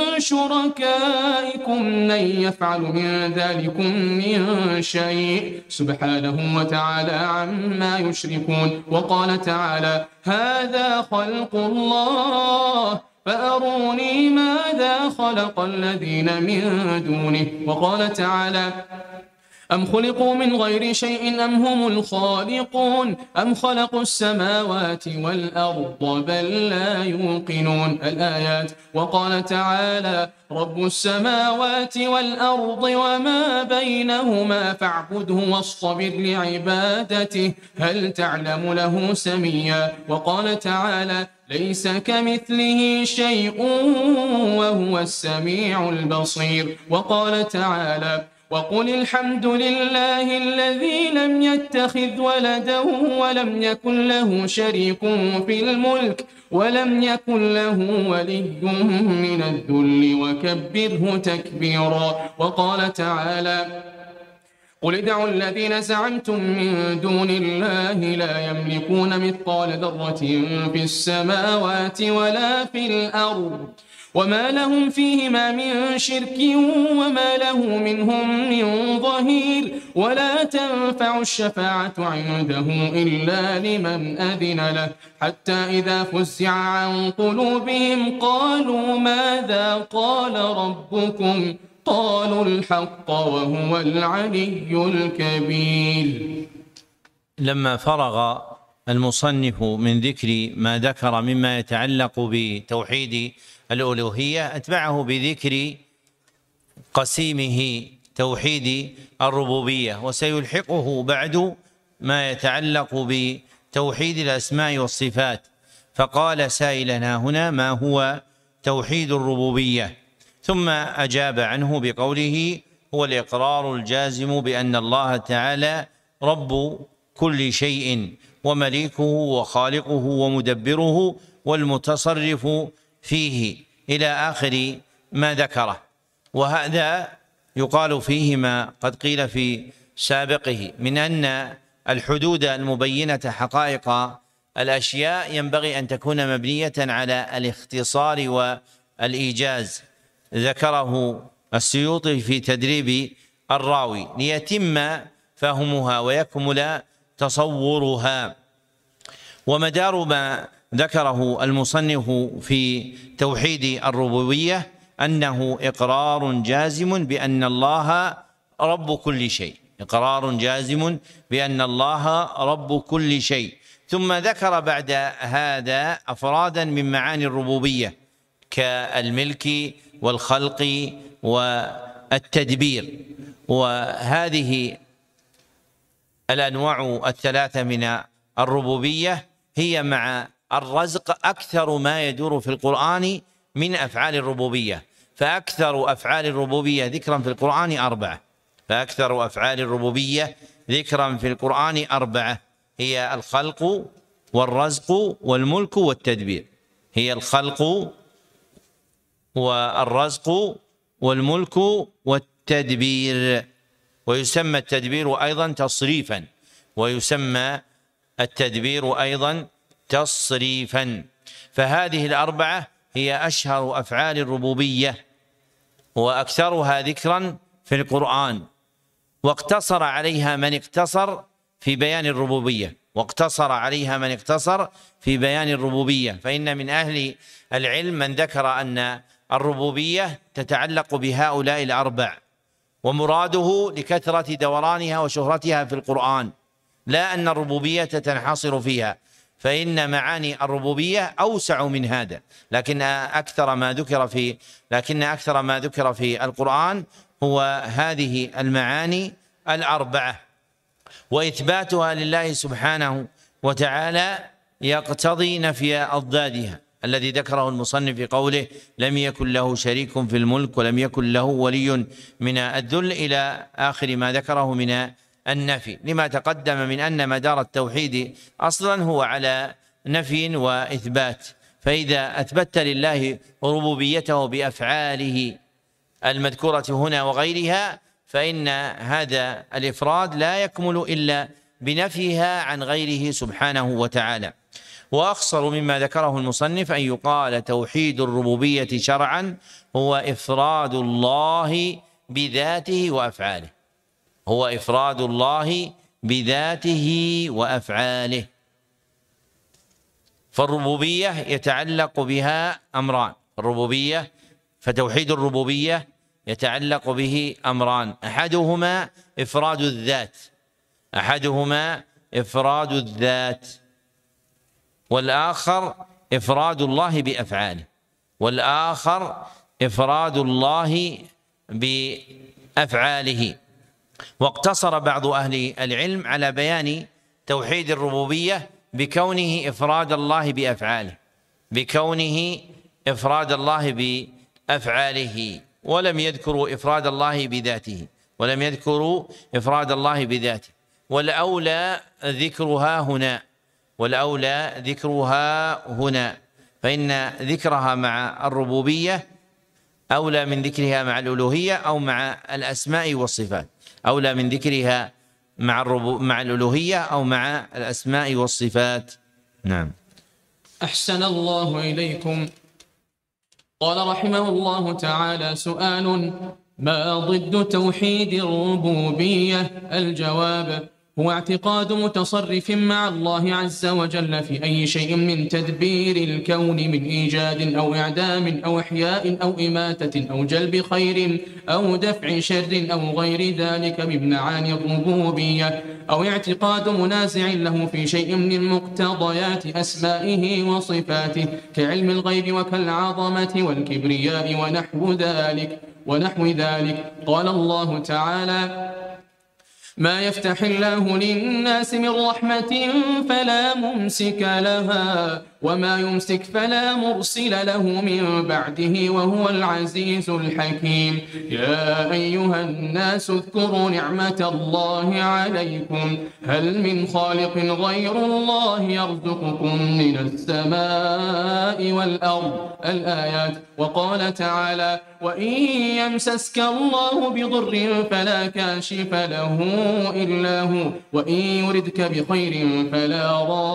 شركائكم من يفعل من ذلكم من شيء سبحانه وتعالى عما يشركون. وقال تعالى: هذا خلق الله فأروني ماذا خلق الذين من دونه. وقال تعالى: أم خلقوا من غير شيء أم هم الخالقون أم خلقوا السماوات والأرض بل لا يوقنون. الآيات. وقال تعالى: رب السماوات والأرض وما بينهما فاعبده واصطبر لعبادته هل تعلم له سميا. وقال تعالى: ليس كمثله شيء وهو السميع البصير. وقال تعالى: وقل الحمد لله الذي لم يتخذ ولدا ولم يكن له شريك في الملك ولم يكن له ولي من الذل وكبره تكبيرا. وقال تعالى: قل ادعوا الذين زعمتم من دون الله لا يملكون مثقال ذرة في السماوات ولا في الأرض وما لهم فيهما من شرك وما له منهم من ظهير ولا تنفع الشفاعة عنده إلا لمن أذن له حتى إذا فزع عن قلوبهم قالوا ماذا قال ربكم قالوا الحق وهو العلي الكبير. لما فرغ المصنف من ذكر ما ذكر مما يتعلق بتوحيد الألوهية أتبعه بذكر قسيمه توحيد الربوبية، وسيلحقه بعد ما يتعلق بتوحيد الأسماء والصفات، فقال سائلنا هنا ما هو توحيد الربوبية، ثم أجاب عنه بقوله هو الإقرار الجازم بأن الله تعالى رب كل شيء ومليكه وخالقه ومدبره والمتصرف فيه إلى آخر ما ذكره. وهذا يقال فيه ما قد قيل في سابقه من أن الحدود المبينة حقائق الأشياء ينبغي أن تكون مبنية على الاختصار والإيجاز، ذكره السيوطي في تدريب الراوي ليتم فهمها ويكمل تصورها. ومدار ما ذكره المصنف في توحيد الربوبية أنه إقرار جازم بأن الله رب كل شيء، إقرار جازم بأن الله رب كل شيء. ثم ذكر بعد هذا أفرادا من معاني الربوبية كالملك والخلق والتدبير، وهذه الأنواع الثلاثة من الربوبية هي مع الرزق أكثر ما يدور في القرآن من أفعال الربوبية، فأكثر أفعال الربوبية ذكرا في القرآن أربعة، فأكثر أفعال الربوبية ذكرا في القرآن أربعة هي الخلق والرزق والملك والتدبير، هي الخلق والرزق والملك والتدبير. ويسمى التدبير أيضا تصريفا، ويسمى التدبير أيضا تصريفا. فهذه الأربعة هي أشهر أفعال الربوبية وأكثرها ذكرا في القرآن، واقتصر عليها من اقتصر في بيان الربوبية، واقتصر عليها من اقتصر في بيان الربوبية. فإن من أهل العلم من ذكر أن الربوبية تتعلق بهؤلاء الأربع، ومراده لكثرة دورانها وشهرتها في القرآن، لا أن الربوبية تنحصر فيها، فإن معاني الربوبية أوسع من هذا، لكن أكثر ما ذكر في القرآن هو هذه المعاني الأربعة. وإثباتها لله سبحانه وتعالى يقتضي نفي أضدادها الذي ذكره المصنف في قوله لم يكن له شريك في الملك ولم يكن له ولي من الذل إلى آخر ما ذكره من النفي، لما تقدم من أن مدار التوحيد أصلا هو على نفي وإثبات. فإذا أثبت لله ربوبيته بأفعاله المذكورة هنا وغيرها فإن هذا الإفراد لا يكمل إلا بنفيها عن غيره سبحانه وتعالى. وأخصر مما ذكره المصنف أن يقال توحيد الربوبية شرعا هو إفراد الله بذاته وأفعاله، هو إفراد الله بذاته وأفعاله. فالربوبية يتعلق بها أمران، الربوبية فتوحيد الربوبية يتعلق به أمران، أحدهما إفراد الذات، والآخر إفراد الله بأفعاله. واقتصر بعض أهل العلم على بيان توحيد الربوبية بكونه إفراد الله بأفعاله، ولم يذكروا إفراد الله بذاته، والأولى ذكرها هنا، فإن ذكرها مع الربوبية أولى من ذكرها مع الألوهية أو مع الأسماء والصفات؟ أولى من ذكرها مع الألوهية أو مع الأسماء والصفات؟ نعم. أحسن الله إليكم. قال رحمه الله تعالى: سؤال: ما ضد توحيد الربوبية؟ الجواب: هو اعتقاد متصرف مع الله عز وجل في أي شيء من تدبير الكون، من إيجاد أو إعدام أو إحياء أو إماتة أو جلب خير أو دفع شر أو غير ذلك من معاني الربوبية، أو اعتقاد منازع له في شيء من مقتضيات أسمائه وصفاته كعلم الغيب وكالعظمة والكبرياء ونحو ذلك. قال الله تعالى: ما يفتح الله للناس من رحمة فلا ممسك لها وما يمسك فلا مرسل له من بعده وهو العزيز الحكيم. يا أيها الناس اذكروا نعمة الله عليكم، هل من خالق غير الله يرزقكم من السماء والأرض؟ الآيات. وقال تعالى: وإن يمسسك الله بضر فلا كاشف له إلا هو وإن يردك بخير فلا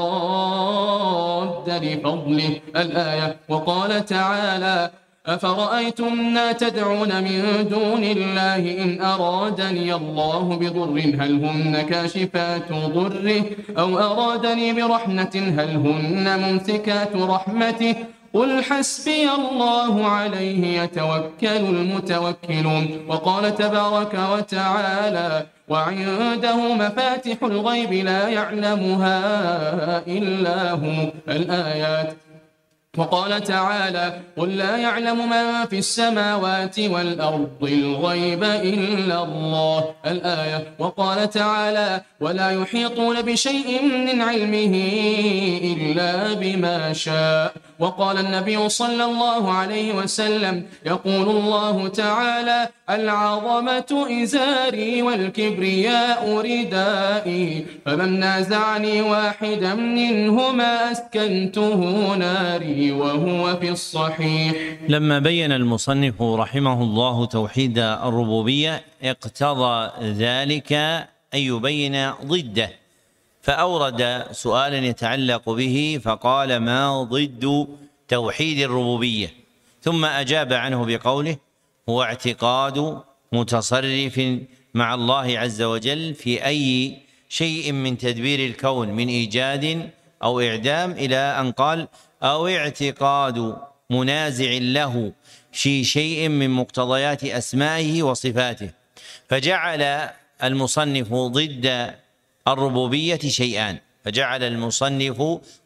راد لفضله. الآية. وقال تعالى: أفرأيتم ما تدعون من دون الله إن أرادني الله بضر هل هن كاشفات ضره أو أرادني برحمة هل هن ممسكات رحمته قل حسبي الله عليه يتوكل المتوكلون. وقال تبارك وتعالى: وعنده مفاتح الغيب لا يعلمها إلا هو. الآيات. وقال تعالى: قل لا يعلم من في السماوات والأرض الغيب إلا الله. الآية. وقال تعالى: ولا يحيطون بشيء من علمه إلا بما شاء. وقال النبي صلى الله عليه وسلم: يقول الله تعالى: العظمة إزاري والكبرياء ردائي فمن نازعني واحدا منهما أسكنته ناري وهو في الصحيح. لما بين المصنف رحمه الله توحيد الربوبية اقتضى ذلك أن يبين ضده، فأورد سؤالا يتعلق به فقال: ما ضد توحيد الربوبية؟ ثم أجاب عنه بقوله: هو اعتقاد متصرف مع الله عز وجل في أي شيء من تدبير الكون من إيجاد أو إعدام، إلى أن قال: أو اعتقاد منازع له في شيء من مقتضيات أسمائه وصفاته. فجعل المصنف ضد الربوبية شيئان، فجعل المصنف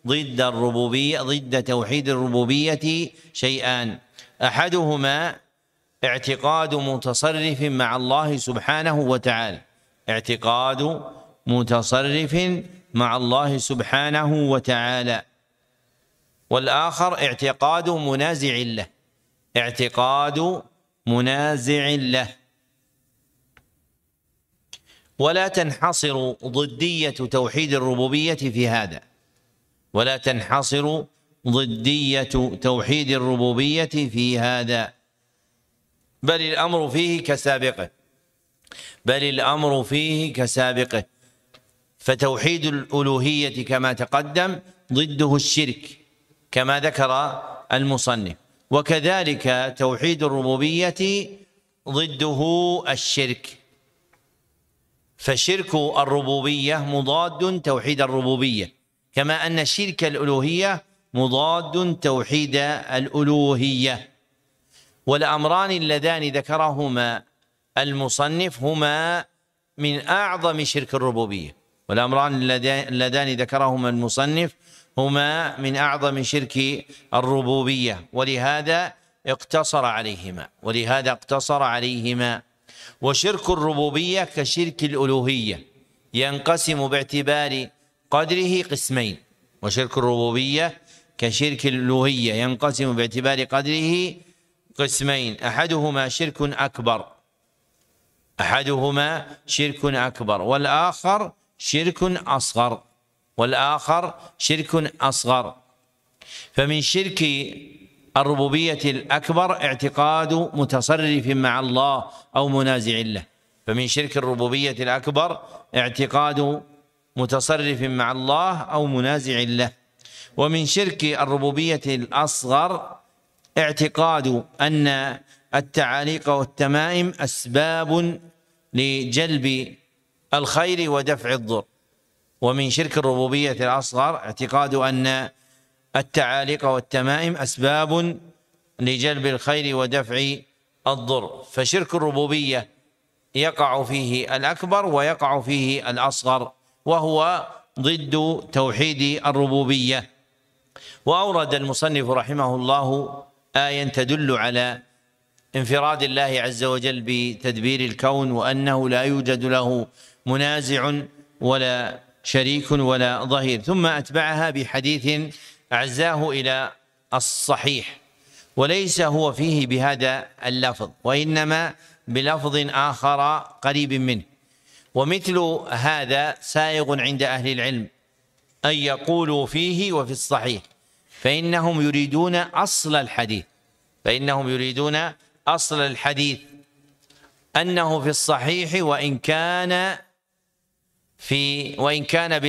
ضد توحيد الربوبية شيئان: أحدهما اعتقاد متصرف مع الله سبحانه وتعالى، اعتقاد متصرف مع الله سبحانه وتعالى، والآخر اعتقاد منازع له، اعتقاد منازع له. ولا تنحصر ضدية توحيد الربوبية في هذا، ولا تنحصر ضدية توحيد الربوبية في هذا، بل الأمر فيه كسابقه، فتوحيد الألوهية كما تقدم ضده الشرك كما ذكر المصنف، وكذلك توحيد الربوبية ضده الشرك، فشرك الربوبية مضاد توحيد الربوبية، كما أن شرك الألوهية مضاد توحيد الألوهية. والأمران اللذان ذكرهما المصنف هما من أعظم شرك الربوبية، والأمران اللذان ذكرهما المصنف هما من أعظم شرك الربوبية، ولهذا اقتصر عليهما. وشرك الربوبية كشرك الألوهية ينقسم باعتبار قدره قسمين، وشرك الربوبية كشرك الألوهية ينقسم باعتبار قدره قسمين: أحدهما شرك أكبر والآخر شرك أصغر. فمن شرك الربوبية الأكبر اعتقاد متصرف مع الله أو منازع له. فمن شرك الربوبية الأكبر اعتقاد متصرف مع الله أو منازع له. ومن شرك الربوبية الأصغر اعتقاد أن التعاليق والتمائم أسباب لجلب الخير ودفع الضر. ومن شرك الربوبية الأصغر اعتقاد أن التعاليق والتمائم أسباب لجلب الخير ودفع الضر. فشرك الربوبية يقع فيه الأكبر ويقع فيه الأصغر، وهو ضد توحيد الربوبية. وأورد المصنف رحمه الله آية تدل على انفراد الله عز وجل بتدبير الكون، وأنه لا يوجد له منازع ولا شريك ولا ظهير، ثم أتبعها بحديث أعزاه إلى الصحيح، وليس هو فيه بهذا اللفظ، وإنما بلفظ آخر قريب منه. ومثل هذا سائغ عند أهل العلم أن يقولوا فيه وفي الصحيح، فإنهم يريدون أصل الحديث، أنه في الصحيح وإن كان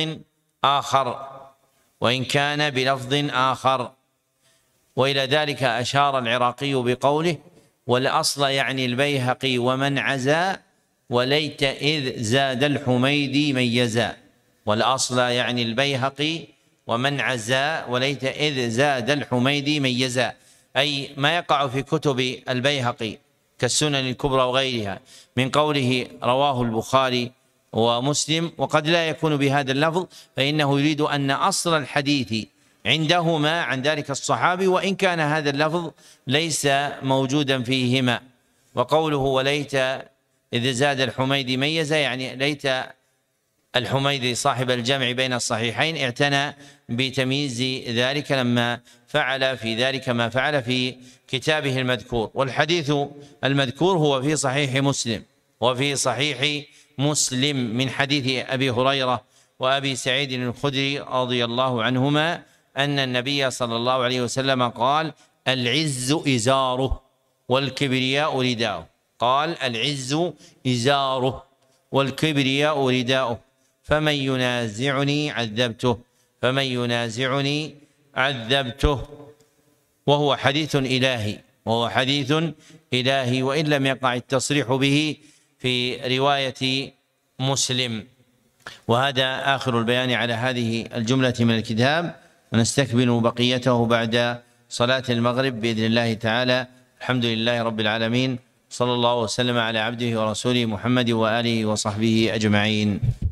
بلفظ آخر. وإلى ذلك أشار العراقي بقوله: والأصل يعني البيهقي ومن عزا وليت إذ زاد الحميدي ميزا. والأصل يعني البيهقي ومن عزا وليت إذ زاد الحميدي ميزا، أي ما يقع في كتب البيهقي كالسنن الكبرى وغيرها من قوله رواه البخاري ومسلم، وقد لا يكون بهذا اللفظ، فإنه يريد أن أصل الحديث عندهما عن ذلك الصحابي، وإن كان هذا اللفظ ليس موجودا فيهما. وقوله وليت إذ زاد الحميدي ميزا، يعني ليت الحميدي صاحب الجمع بين الصحيحين اعتنى بتمييز ذلك لما فعل في ذلك ما فعل في كتابه المذكور. والحديث المذكور هو في صحيح مسلم من حديث أبي هريرة وأبي سعيد الخدري رضي الله عنهما أن النبي صلى الله عليه وسلم قال: العز إزاره والكبرياء رداؤه. قال: العز إزاره والكبرياء رداؤه، فمن ينازعني عذبته. وهو حديث إلهي، وإن لم يقع التصريح به في رواية مسلم. وهذا آخر البيان على هذه الجملة من الكتاب، ونستكمل بقيته بعد صلاة المغرب بإذن الله تعالى. الحمد لله رب العالمين، صلى الله وسلم على عبده ورسوله محمد وآله وصحبه أجمعين.